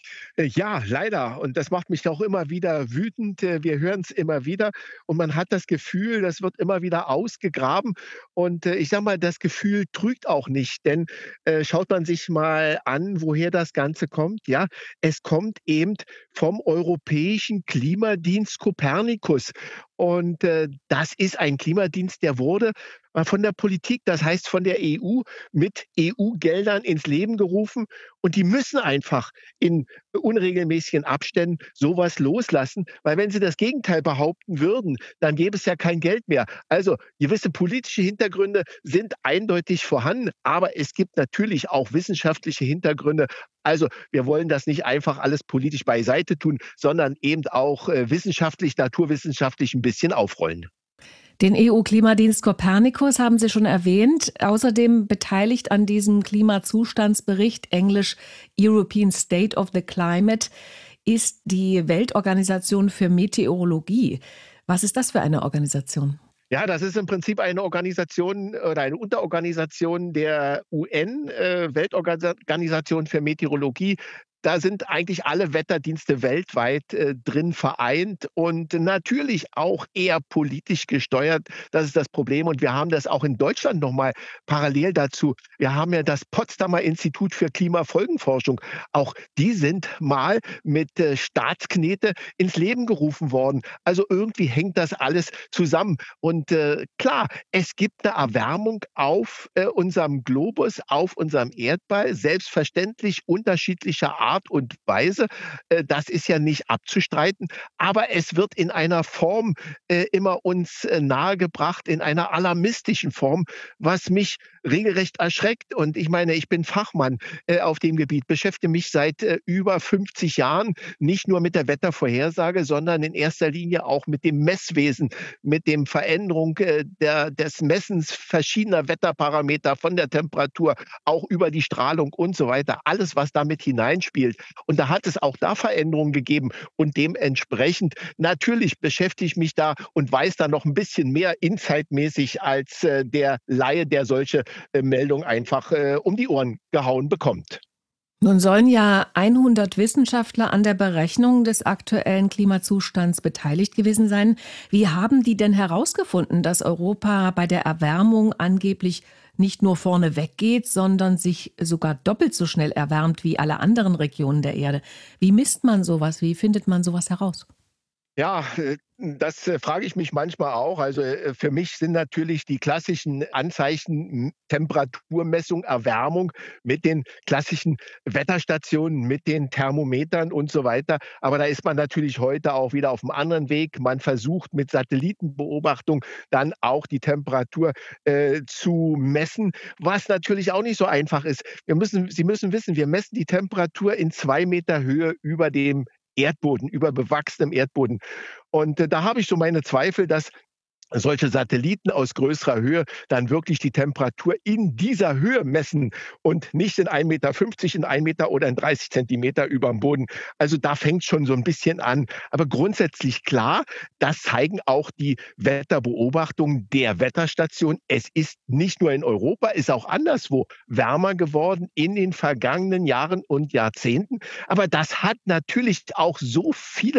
Ja, leider. Und das macht mich auch immer wieder wütend. Wir hören es immer wieder und man hat das Gefühl, das wird immer wieder ausgegraben. Und ich sage mal, das Gefühl trügt auch nicht, denn äh, schaut man sich mal an, woher das Ganze kommt. Ja, es kommt eben vom Europäischen Klimadienst Copernicus. Und äh, das ist ein Klimadienst, der wurde von der Politik, das heißt von der E U, mit E U-Geldern ins Leben gerufen. Und die müssen einfach in unregelmäßigen Abständen sowas loslassen, weil wenn sie das Gegenteil behaupten würden, dann gäbe es ja kein Geld mehr. Also gewisse politische Hintergründe sind eindeutig vorhanden, aber es gibt natürlich auch wissenschaftliche Hintergründe. Also wir wollen das nicht einfach alles politisch beiseite tun, sondern eben auch äh, wissenschaftlich, naturwissenschaftlich ein bisschen aufrollen. Den E U-Klimadienst Copernicus haben Sie schon erwähnt. Außerdem beteiligt an diesem Klimazustandsbericht, englisch European State of the Climate, ist die Weltorganisation für Meteorologie. Was ist das für eine Organisation? Ja, das ist im Prinzip eine Organisation oder eine Unterorganisation der U N, äh, Weltorganisation für Meteorologie. Da sind eigentlich alle Wetterdienste weltweit äh, drin vereint und natürlich auch eher politisch gesteuert. Das ist das Problem. Und wir haben das auch in Deutschland nochmal parallel dazu. Wir haben ja das Potsdamer Institut für Klimafolgenforschung. Auch die sind mal mit äh, Staatsknete ins Leben gerufen worden. Also irgendwie hängt das alles zusammen. Und äh, klar, es gibt eine Erwärmung auf äh, unserem Globus, auf unserem Erdball, selbstverständlich unterschiedlicher Art und Weise. Das ist ja nicht abzustreiten, aber es wird in einer Form äh, immer uns äh, nahegebracht, in einer alarmistischen Form, was mich regelrecht erschreckt. Und ich meine, ich bin Fachmann äh, auf dem Gebiet, beschäftige mich seit äh, über fünfzig Jahren nicht nur mit der Wettervorhersage, sondern in erster Linie auch mit dem Messwesen, mit dem Veränderung äh, der, des Messens verschiedener Wetterparameter von der Temperatur, auch über die Strahlung und so weiter. Alles, was damit hineinspielt. Und da hat es auch da Veränderungen gegeben. Und dementsprechend natürlich beschäftige ich mich da und weiß da noch ein bisschen mehr insightmäßig als äh, der Laie, der solche äh, Meldungen einfach äh, um die Ohren gehauen bekommt. Nun sollen ja hundert Wissenschaftler an der Berechnung des aktuellen Klimazustands beteiligt gewesen sein. Wie haben die denn herausgefunden, dass Europa bei der Erwärmung angeblich nicht nur vorne weggeht, sondern sich sogar doppelt so schnell erwärmt wie alle anderen Regionen der Erde? Wie misst man sowas? Wie findet man sowas heraus? Ja, äh, das äh, frage ich mich manchmal auch. Also äh, für mich sind natürlich die klassischen Anzeichen m, Temperaturmessung, Erwärmung mit den klassischen Wetterstationen, mit den Thermometern und so weiter. Aber da ist man natürlich heute auch wieder auf einem anderen Weg. Man versucht mit Satellitenbeobachtung dann auch die Temperatur äh, zu messen, was natürlich auch nicht so einfach ist. Wir müssen, Sie müssen wissen, wir messen die Temperatur in zwei Meter Höhe über dem Erdboden, über bewachsenem Erdboden. Und äh, da habe ich so meine Zweifel, dass solche Satelliten aus größerer Höhe dann wirklich die Temperatur in dieser Höhe messen und nicht in ein Meter fünfzig, in ein Meter oder in dreißig Zentimeter über dem Boden. Also da fängt schon so ein bisschen an. Aber grundsätzlich klar, das zeigen auch die Wetterbeobachtungen der Wetterstation. Es ist nicht nur in Europa, ist auch anderswo wärmer geworden in den vergangenen Jahren und Jahrzehnten. Aber das hat natürlich auch so viele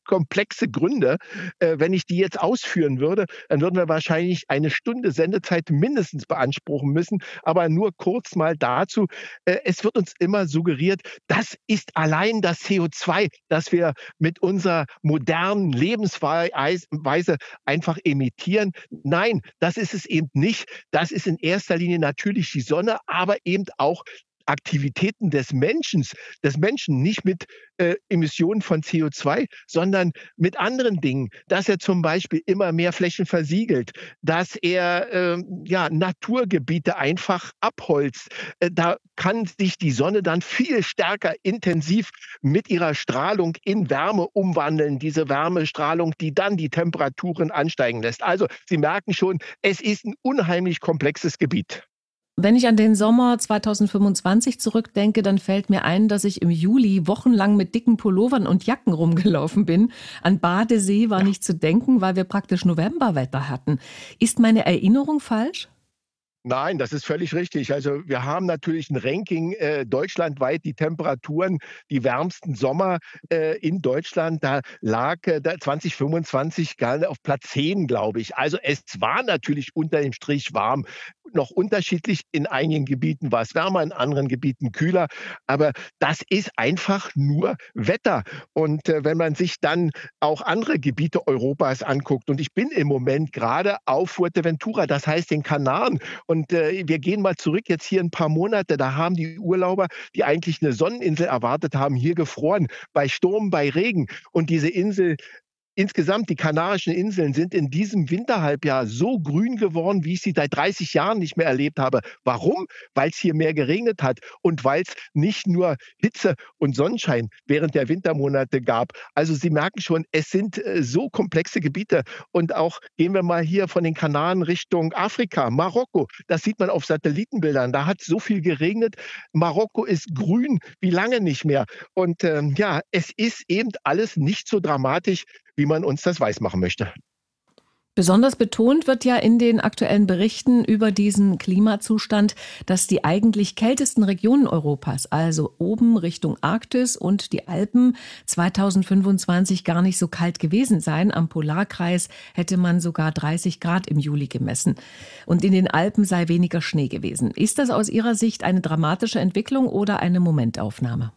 komplexe Gründe. Äh, wenn ich die jetzt ausführen würde, dann würden wir wahrscheinlich eine Stunde Sendezeit mindestens beanspruchen müssen. Aber nur kurz mal dazu. Äh, es wird uns immer suggeriert, das ist allein das C O zwei, das wir mit unserer modernen Lebensweise einfach emittieren. Nein, das ist es eben nicht. Das ist in erster Linie natürlich die Sonne, aber eben auch Aktivitäten des Menschen, des Menschen, nicht mit äh, Emissionen von C O zwei, sondern mit anderen Dingen, dass er zum Beispiel immer mehr Flächen versiegelt, dass er äh, ja, Naturgebiete einfach abholzt. Äh, da kann sich die Sonne dann viel stärker intensiv mit ihrer Strahlung in Wärme umwandeln, diese Wärmestrahlung, die dann die Temperaturen ansteigen lässt. Also Sie merken schon, es ist ein unheimlich komplexes Gebiet. Wenn ich an den Sommer zweitausendfünfundzwanzig zurückdenke, dann fällt mir ein, dass ich im Juli wochenlang mit dicken Pullovern und Jacken rumgelaufen bin. An Badesee war nicht zu denken, weil wir praktisch Novemberwetter hatten. Ist meine Erinnerung falsch? Nein, das ist völlig richtig. Also wir haben natürlich ein Ranking äh, deutschlandweit, die Temperaturen, die wärmsten Sommer äh, in Deutschland. Da lag äh, da zwanzig fünfundzwanzig gerade auf Platz zehn, glaube ich. Also es war natürlich unter dem Strich warm. Noch unterschiedlich, in einigen Gebieten war es wärmer, in anderen Gebieten kühler. Aber das ist einfach nur Wetter. Und äh, wenn man sich dann auch andere Gebiete Europas anguckt, und ich bin im Moment gerade auf Fuerteventura, das heißt den Kanaren, und äh, wir gehen mal zurück jetzt hier ein paar Monate, da haben die Urlauber, die eigentlich eine Sonneninsel erwartet haben, hier gefroren, bei Sturm, bei Regen. Und diese Insel Insgesamt, die Kanarischen Inseln sind in diesem Winterhalbjahr so grün geworden, wie ich sie seit dreißig Jahren nicht mehr erlebt habe. Warum? Weil es hier mehr geregnet hat und weil es nicht nur Hitze und Sonnenschein während der Wintermonate gab. Also Sie merken schon, es sind äh, so komplexe Gebiete. Und auch gehen wir mal hier von den Kanaren Richtung Afrika, Marokko. Das sieht man auf Satellitenbildern. Da hat so viel geregnet. Marokko ist grün wie lange nicht mehr. Und ähm, ja, es ist eben alles nicht so dramatisch, wie man uns das weismachen möchte. Besonders betont wird ja in den aktuellen Berichten über diesen Klimazustand, dass die eigentlich kältesten Regionen Europas, also oben Richtung Arktis und die Alpen, zweitausendfünfundzwanzig gar nicht so kalt gewesen seien. Am Polarkreis hätte man sogar dreißig Grad im Juli gemessen. Und in den Alpen sei weniger Schnee gewesen. Ist das aus Ihrer Sicht eine dramatische Entwicklung oder eine Momentaufnahme?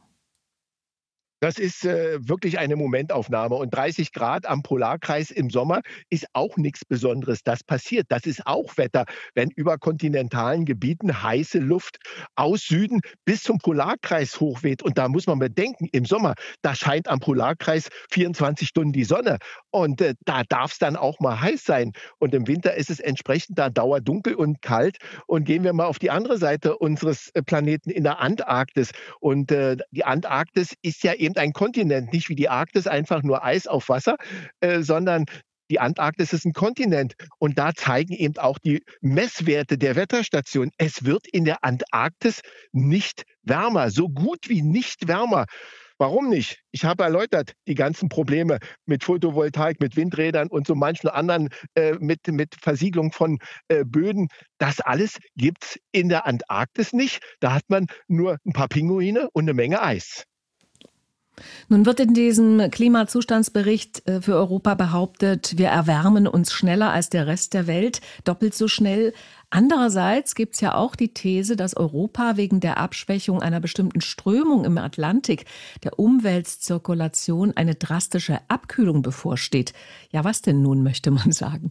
Das ist äh, wirklich eine Momentaufnahme. Und dreißig Grad am Polarkreis im Sommer ist auch nichts Besonderes. Das passiert. Das ist auch Wetter, wenn über kontinentalen Gebieten heiße Luft aus Süden bis zum Polarkreis hochweht. Und da muss man bedenken, im Sommer, da scheint am Polarkreis vierundzwanzig Stunden die Sonne. Und äh, da darf es dann auch mal heiß sein. Und im Winter ist es entsprechend da dauerdunkel und kalt. Und gehen wir mal auf die andere Seite unseres äh, Planeten in der Antarktis. Und äh, die Antarktis ist ja eben ein Kontinent, nicht wie die Arktis einfach nur Eis auf Wasser, äh, sondern die Antarktis ist ein Kontinent. Und da zeigen eben auch die Messwerte der Wetterstation. Es wird in der Antarktis nicht wärmer, so gut wie nicht wärmer. Warum nicht? Ich habe erläutert, die ganzen Probleme mit Photovoltaik, mit Windrädern und so manchen anderen, äh, mit, mit Versiegelung von äh, Böden. Das alles gibt es in der Antarktis nicht. Da hat man nur ein paar Pinguine und eine Menge Eis. Nun wird in diesem Klimazustandsbericht für Europa behauptet, wir erwärmen uns schneller als der Rest der Welt, doppelt so schnell. Andererseits gibt es ja auch die These, dass Europa wegen der Abschwächung einer bestimmten Strömung im Atlantik, der Umweltzirkulation, eine drastische Abkühlung bevorsteht. Ja, was denn nun, möchte man sagen?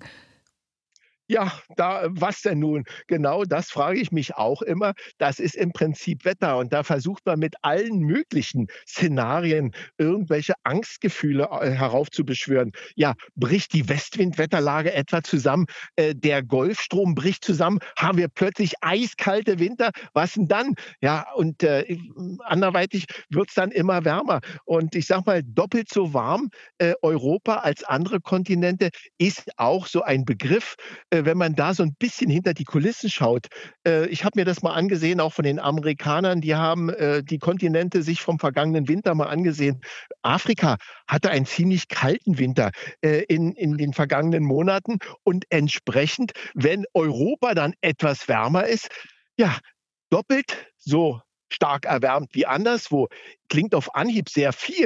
Ja, da, was denn nun? Genau das frage ich mich auch immer. Das ist im Prinzip Wetter. Und da versucht man mit allen möglichen Szenarien irgendwelche Angstgefühle äh, heraufzubeschwören. Ja, bricht die Westwindwetterlage etwa zusammen? Äh, der Golfstrom bricht zusammen? Haben wir plötzlich eiskalte Winter? Was denn dann? Ja, und äh, anderweitig wird es dann immer wärmer. Und ich sage mal, doppelt so warm äh, Europa als andere Kontinente ist auch so ein Begriff, äh, wenn man da so ein bisschen hinter die Kulissen schaut. Äh, ich habe mir das mal angesehen, auch von den Amerikanern, die haben äh, die Kontinente sich vom vergangenen Winter mal angesehen. Afrika hatte einen ziemlich kalten Winter äh, in, in den vergangenen Monaten und entsprechend, wenn Europa dann etwas wärmer ist, ja, doppelt so stark erwärmt wie anderswo. Klingt auf Anhieb sehr viel.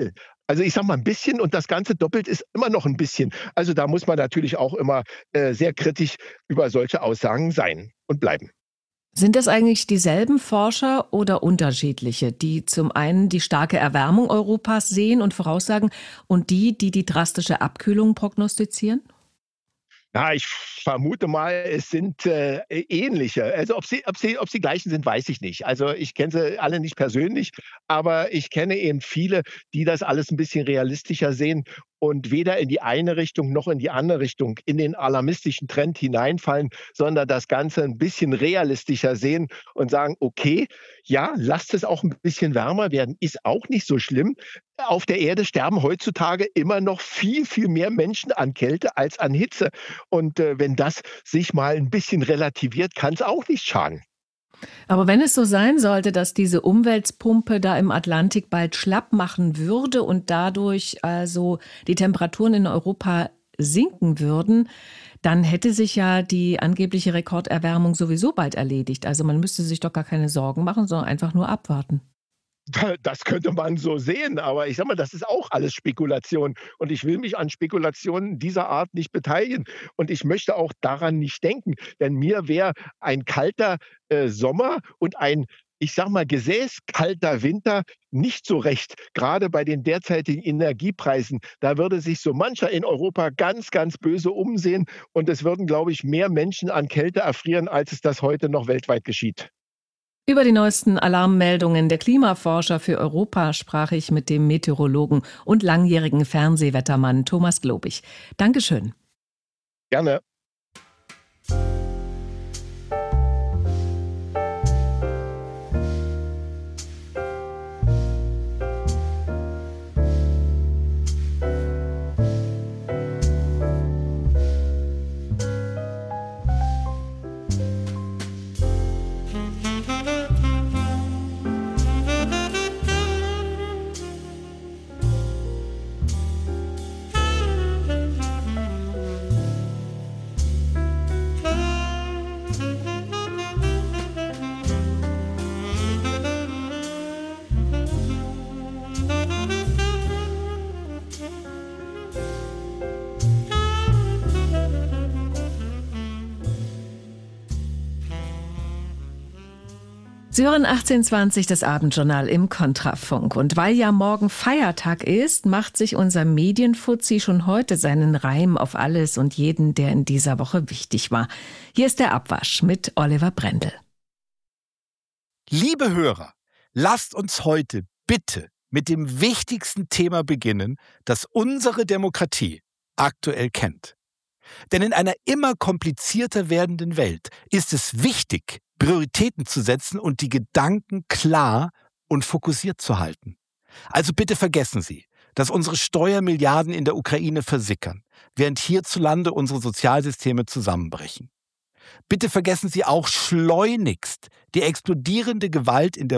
Also ich sage mal ein bisschen und das Ganze doppelt ist immer noch ein bisschen. Also da muss man natürlich auch immer äh, sehr kritisch über solche Aussagen sein und bleiben. Sind das eigentlich dieselben Forscher oder unterschiedliche, die zum einen die starke Erwärmung Europas sehen und voraussagen und die, die die drastische Abkühlung prognostizieren? Ja, ich vermute mal, es sind äh, ähnliche. Also ob sie, ob sie, ob sie gleichen sind, weiß ich nicht. Also ich kenne sie alle nicht persönlich, aber ich kenne eben viele, die das alles ein bisschen realistischer sehen und weder in die eine Richtung noch in die andere Richtung in den alarmistischen Trend hineinfallen, sondern das Ganze ein bisschen realistischer sehen und sagen, okay, ja, lasst es auch ein bisschen wärmer werden, ist auch nicht so schlimm. Auf der Erde sterben heutzutage immer noch viel, viel mehr Menschen an Kälte als an Hitze. Und äh, wenn das sich mal ein bisschen relativiert, kann es auch nicht schaden. Aber wenn es so sein sollte, dass diese Umweltpumpe da im Atlantik bald schlapp machen würde und dadurch also die Temperaturen in Europa sinken würden, dann hätte sich ja die angebliche Rekorderwärmung sowieso bald erledigt. Also man müsste sich doch gar keine Sorgen machen, sondern einfach nur abwarten. Das könnte man so sehen, aber ich sage mal, das ist auch alles Spekulation und ich will mich an Spekulationen dieser Art nicht beteiligen und ich möchte auch daran nicht denken, denn mir wäre ein kalter äh, Sommer und ein, ich sage mal, gesäßkalter Winter nicht so recht, gerade bei den derzeitigen Energiepreisen. Da würde sich so mancher in Europa ganz, ganz böse umsehen und es würden, glaube ich, mehr Menschen an Kälte erfrieren, als es das heute noch weltweit geschieht. Über die neuesten Alarmmeldungen der Klimaforscher für Europa sprach ich mit dem Meteorologen und langjährigen Fernsehwettermann Thomas Globig. Dankeschön. Gerne. Sie hören achtzehn zwanzig das Abendjournal im Kontrafunk. Und weil ja morgen Feiertag ist, macht sich unser Medienfuzzi schon heute seinen Reim auf alles und jeden, der in dieser Woche wichtig war. Hier ist der Abwasch mit Oliver Brendel. Liebe Hörer, lasst uns heute bitte mit dem wichtigsten Thema beginnen, das unsere Demokratie aktuell kennt. Denn in einer immer komplizierter werdenden Welt ist es wichtig, Prioritäten zu setzen und die Gedanken klar und fokussiert zu halten. Also bitte vergessen Sie, dass unsere Steuermilliarden in der Ukraine versickern, während hierzulande unsere Sozialsysteme zusammenbrechen. Bitte vergessen Sie auch schleunigst die explodierende Gewalt in der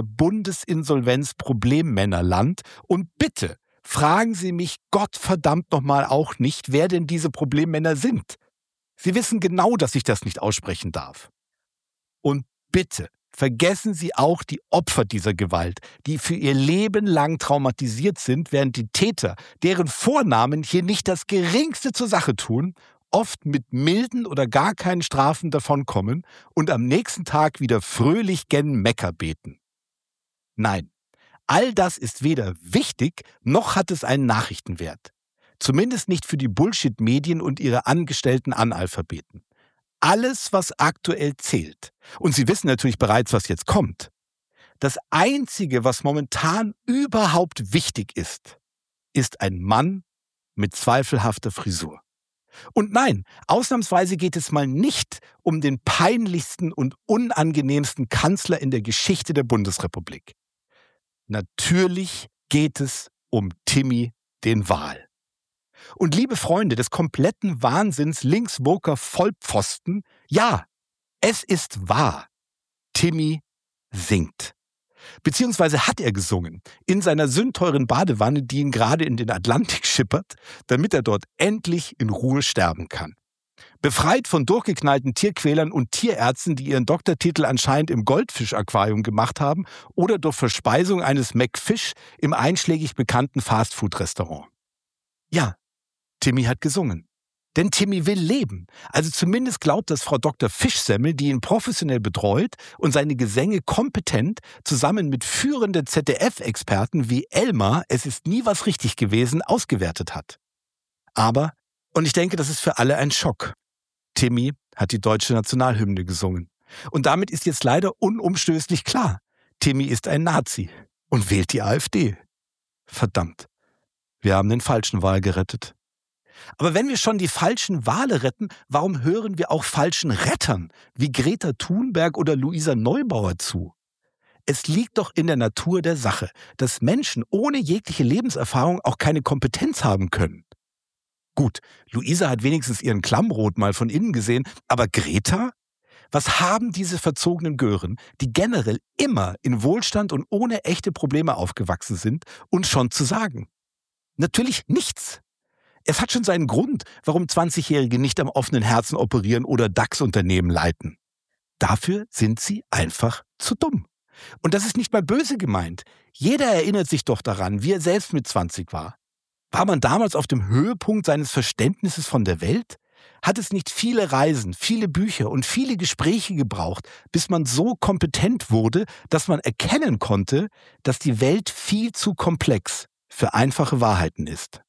Bundesinsolvenz-Problemmännerland und bitte fragen Sie mich Gottverdammt nochmal auch nicht, wer denn diese Problemmänner sind. Sie wissen genau, dass ich das nicht aussprechen darf. Und bitte vergessen Sie auch die Opfer dieser Gewalt, die für ihr Leben lang traumatisiert sind, während die Täter, deren Vornamen hier nicht das Geringste zur Sache tun, oft mit milden oder gar keinen Strafen davonkommen und am nächsten Tag wieder fröhlich gen Mekka beten. Nein, all das ist weder wichtig, noch hat es einen Nachrichtenwert. Zumindest nicht für die Bullshit-Medien und ihre angestellten Analphabeten. Alles, was aktuell zählt. Und Sie wissen natürlich bereits, was jetzt kommt. Das Einzige, was momentan überhaupt wichtig ist, ist ein Mann mit zweifelhafter Frisur. Und nein, ausnahmsweise geht es mal nicht um den peinlichsten und unangenehmsten Kanzler in der Geschichte der Bundesrepublik. Natürlich geht es um Timmy den Wal. Und liebe Freunde des kompletten Wahnsinns linkswoker Vollpfosten, ja, es ist wahr. Timmy singt. Beziehungsweise hat er gesungen in seiner sündteuren Badewanne, die ihn gerade in den Atlantik schippert, damit er dort endlich in Ruhe sterben kann. Befreit von durchgeknallten Tierquälern und Tierärzten, die ihren Doktortitel anscheinend im Goldfischaquarium gemacht haben oder durch Verspeisung eines McFish im einschlägig bekannten Fastfood-Restaurant. Ja, Timmy hat gesungen. Denn Timmy will leben. Also zumindest glaubt das Frau Doktor Fischsemmel, die ihn professionell betreut und seine Gesänge kompetent zusammen mit führenden Z D F-Experten wie Elmar, es ist nie was richtig gewesen, ausgewertet hat. Aber, und ich denke, das ist für alle ein Schock, Timmy hat die deutsche Nationalhymne gesungen. Und damit ist jetzt leider unumstößlich klar, Timmy ist ein Nazi und wählt die AfD. Verdammt, wir haben den falschen Wahl gerettet. Aber wenn wir schon die falschen Wale retten, warum hören wir auch falschen Rettern wie Greta Thunberg oder Luisa Neubauer zu? Es liegt doch in der Natur der Sache, dass Menschen ohne jegliche Lebenserfahrung auch keine Kompetenz haben können. Gut, Luisa hat wenigstens ihren Klammrot mal von innen gesehen, aber Greta? Was haben diese verzogenen Gören, die generell immer in Wohlstand und ohne echte Probleme aufgewachsen sind, uns schon zu sagen? Natürlich nichts. Es hat schon seinen Grund, warum zwanzigjährige nicht am offenen Herzen operieren oder DAX-Unternehmen leiten. Dafür sind sie einfach zu dumm. Und das ist nicht mal böse gemeint. Jeder erinnert sich doch daran, wie er selbst mit zwanzig war. War man damals auf dem Höhepunkt seines Verständnisses von der Welt? Hat es nicht viele Reisen, viele Bücher und viele Gespräche gebraucht, bis man so kompetent wurde, dass man erkennen konnte, dass die Welt viel zu komplex für einfache Wahrheiten ist?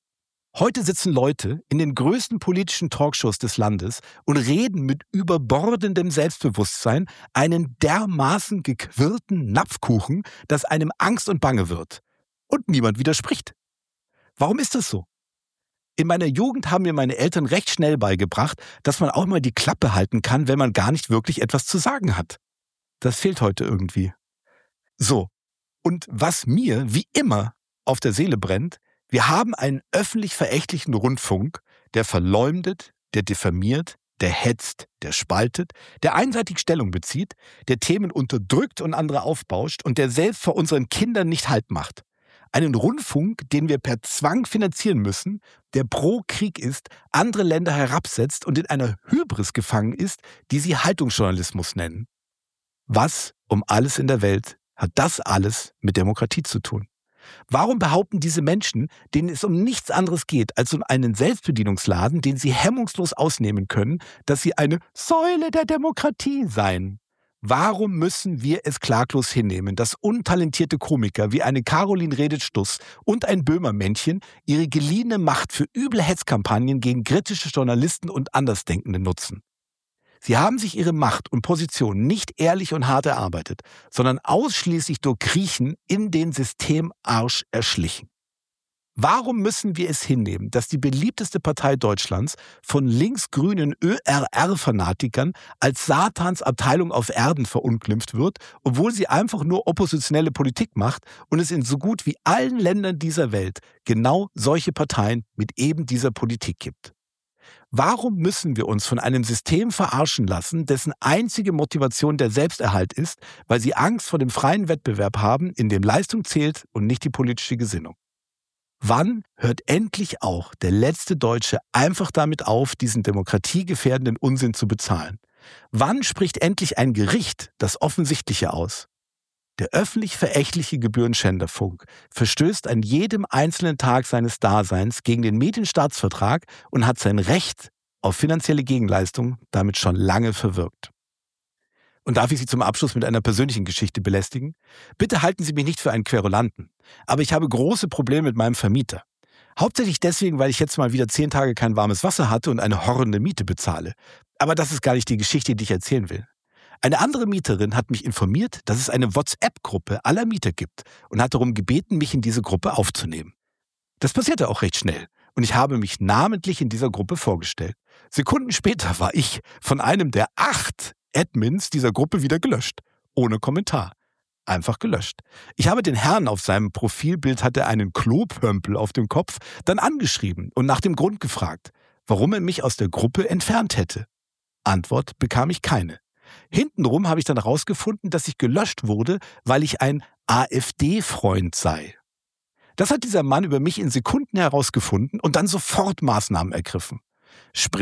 Heute sitzen Leute in den größten politischen Talkshows des Landes und reden mit überbordendem Selbstbewusstsein einen dermaßen gequirlten Napfkuchen, dass einem Angst und Bange wird. Und niemand widerspricht. Warum ist das so? In meiner Jugend haben mir meine Eltern recht schnell beigebracht, dass man auch mal die Klappe halten kann, wenn man gar nicht wirklich etwas zu sagen hat. Das fehlt heute irgendwie. So, und was mir, wie immer, auf der Seele brennt: Wir haben einen öffentlich-verächtlichen Rundfunk, der verleumdet, der diffamiert, der hetzt, der spaltet, der einseitig Stellung bezieht, der Themen unterdrückt und andere aufbauscht und der selbst vor unseren Kindern nicht Halt macht. Einen Rundfunk, den wir per Zwang finanzieren müssen, der pro Krieg ist, andere Länder herabsetzt und in einer Hybris gefangen ist, die sie Haltungsjournalismus nennen. Was um alles in der Welt hat das alles mit Demokratie zu tun? Warum behaupten diese Menschen, denen es um nichts anderes geht als um einen Selbstbedienungsladen, den sie hemmungslos ausnehmen können, dass sie eine Säule der Demokratie seien? Warum müssen wir es klaglos hinnehmen, dass untalentierte Komiker wie eine Caroline Redet-Stuss und ein Böhmermännchen ihre geliehene Macht für üble Hetzkampagnen gegen kritische Journalisten und Andersdenkende nutzen? Sie haben sich ihre Macht und Position nicht ehrlich und hart erarbeitet, sondern ausschließlich durch Kriechen in den Systemarsch erschlichen. Warum müssen wir es hinnehmen, dass die beliebteste Partei Deutschlands von linksgrünen Ö R R-Fanatikern als Satans Abteilung auf Erden verunglimpft wird, obwohl sie einfach nur oppositionelle Politik macht und es in so gut wie allen Ländern dieser Welt genau solche Parteien mit eben dieser Politik gibt? Warum müssen wir uns von einem System verarschen lassen, dessen einzige Motivation der Selbsterhalt ist, weil sie Angst vor dem freien Wettbewerb haben, in dem Leistung zählt und nicht die politische Gesinnung? Wann hört endlich auch der letzte Deutsche einfach damit auf, diesen demokratiegefährdenden Unsinn zu bezahlen? Wann spricht endlich ein Gericht das Offensichtliche aus? Der öffentlich-verächtliche Gebührenschänderfunk verstößt an jedem einzelnen Tag seines Daseins gegen den Medienstaatsvertrag und hat sein Recht auf finanzielle Gegenleistung damit schon lange verwirkt. Und darf ich Sie zum Abschluss mit einer persönlichen Geschichte belästigen? Bitte halten Sie mich nicht für einen Querulanten, aber ich habe große Probleme mit meinem Vermieter. Hauptsächlich deswegen, weil ich jetzt mal wieder zehn Tage kein warmes Wasser hatte und eine horrende Miete bezahle. Aber das ist gar nicht die Geschichte, die ich erzählen will. Eine andere Mieterin hat mich informiert, dass es eine WhatsApp-Gruppe aller Mieter gibt und hat darum gebeten, mich in diese Gruppe aufzunehmen. Das passierte auch recht schnell und ich habe mich namentlich in dieser Gruppe vorgestellt. Sekunden später war ich von einem der acht Admins dieser Gruppe wieder gelöscht. Ohne Kommentar. Einfach gelöscht. Ich habe den Herrn auf seinem Profilbild, hatte einen Klopömpel auf dem Kopf, dann angeschrieben und nach dem Grund gefragt, warum er mich aus der Gruppe entfernt hätte. Antwort bekam ich keine. Hintenrum habe ich dann herausgefunden, dass ich gelöscht wurde, weil ich ein AfD-Freund sei. Das hat dieser Mann über mich in Sekunden herausgefunden und dann sofort Maßnahmen ergriffen. Sprich,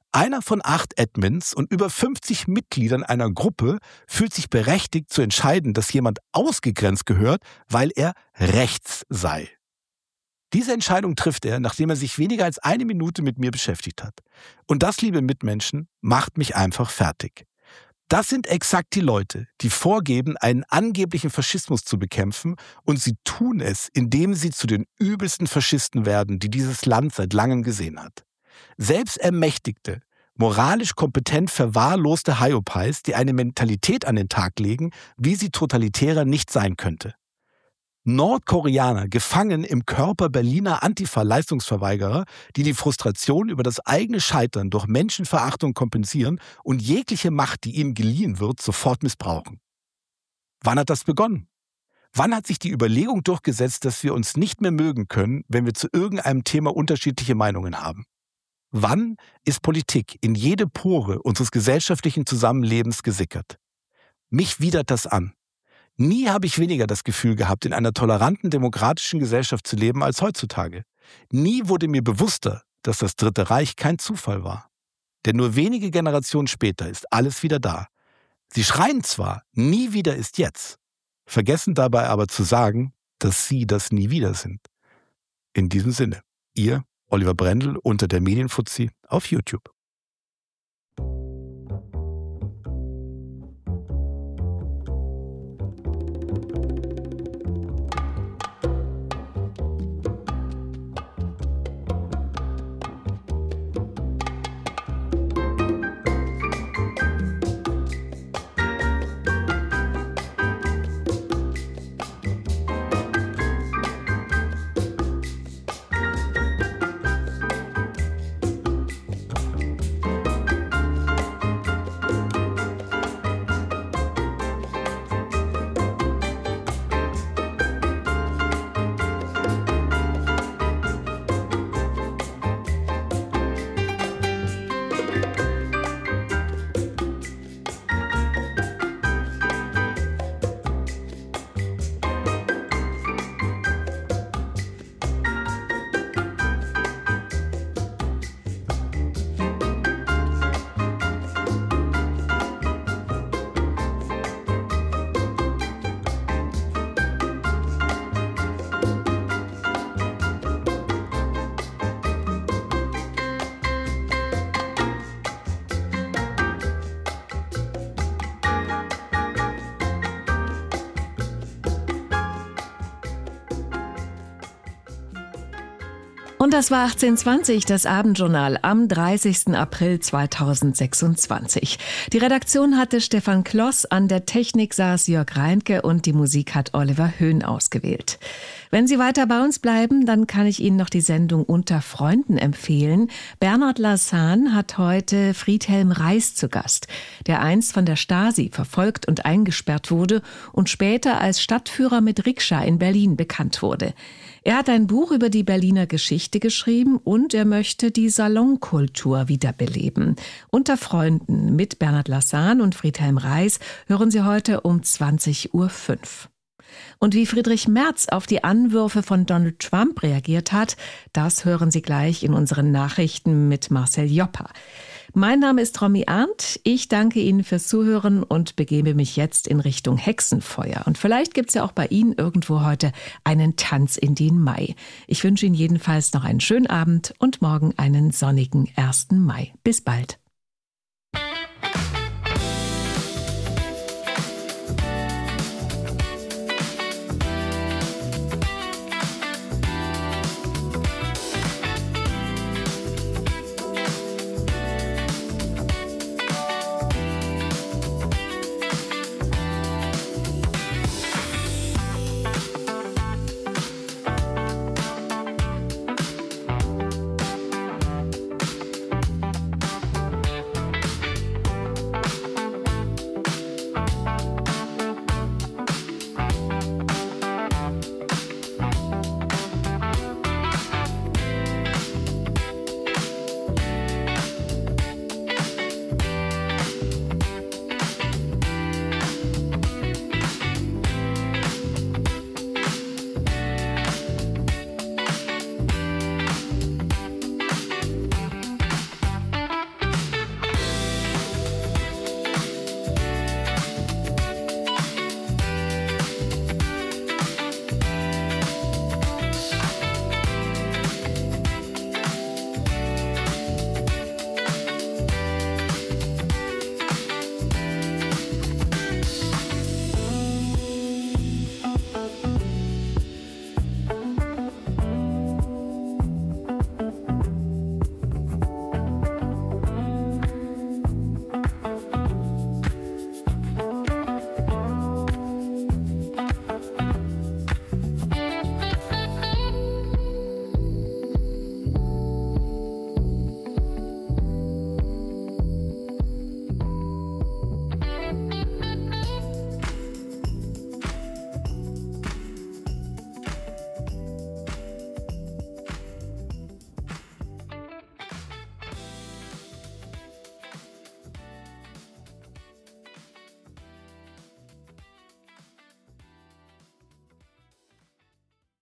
Einer von acht Admins und über fünfzig Mitgliedern einer Gruppe fühlt sich berechtigt zu entscheiden, dass jemand ausgegrenzt gehört, weil er rechts sei. Diese Entscheidung trifft er, nachdem er sich weniger als eine Minute mit mir beschäftigt hat. Und das, liebe Mitmenschen, macht mich einfach fertig. Das sind exakt die Leute, die vorgeben, einen angeblichen Faschismus zu bekämpfen, und sie tun es, indem sie zu den übelsten Faschisten werden, die dieses Land seit langem gesehen hat. Selbstermächtigte, moralisch kompetent verwahrloste Hyopies, die eine Mentalität an den Tag legen, wie sie totalitärer nicht sein könnte. Nordkoreaner gefangen im Körper Berliner Antifa-Leistungsverweigerer, die die Frustration über das eigene Scheitern durch Menschenverachtung kompensieren und jegliche Macht, die ihnen geliehen wird, sofort missbrauchen. Wann hat das begonnen? Wann hat sich die Überlegung durchgesetzt, dass wir uns nicht mehr mögen können, wenn wir zu irgendeinem Thema unterschiedliche Meinungen haben? Wann ist Politik in jede Pore unseres gesellschaftlichen Zusammenlebens gesickert? Mich widert das an. Nie habe ich weniger das Gefühl gehabt, in einer toleranten, demokratischen Gesellschaft zu leben als heutzutage. Nie wurde mir bewusster, dass das Dritte Reich kein Zufall war. Denn nur wenige Generationen später ist alles wieder da. Sie schreien zwar, nie wieder ist jetzt, vergessen dabei aber zu sagen, dass sie das nie wieder sind. In diesem Sinne, ihr Oliver Brendel unter der Medienfuzzi auf YouTube. Und das war achtzehn zwanzig, das Abendjournal am dreißigsten April zweitausendsechsundzwanzig. Die Redaktion hatte Stefan Kloss, an der Technik saß Jörg Reintke und die Musik hat Oliver Höhn ausgewählt. Wenn Sie weiter bei uns bleiben, dann kann ich Ihnen noch die Sendung Unter Freunden empfehlen. Bernhard Lassan hat heute Friedhelm Reis zu Gast, der einst von der Stasi verfolgt und eingesperrt wurde und später als Stadtführer mit Rikscha in Berlin bekannt wurde. Er hat ein Buch über die Berliner Geschichte geschrieben und er möchte die Salonkultur wiederbeleben. Unter Freunden mit Bernhard Lassan und Friedhelm Reis hören Sie heute um zwanzig Uhr fünf. Und wie Friedrich Merz auf die Anwürfe von Donald Trump reagiert hat, das hören Sie gleich in unseren Nachrichten mit Marcel Joppa. Mein Name ist Romy Arndt. Ich danke Ihnen fürs Zuhören und begebe mich jetzt in Richtung Hexenfeuer. Und vielleicht gibt es ja auch bei Ihnen irgendwo heute einen Tanz in den Mai. Ich wünsche Ihnen jedenfalls noch einen schönen Abend und morgen einen sonnigen ersten Mai. Bis bald.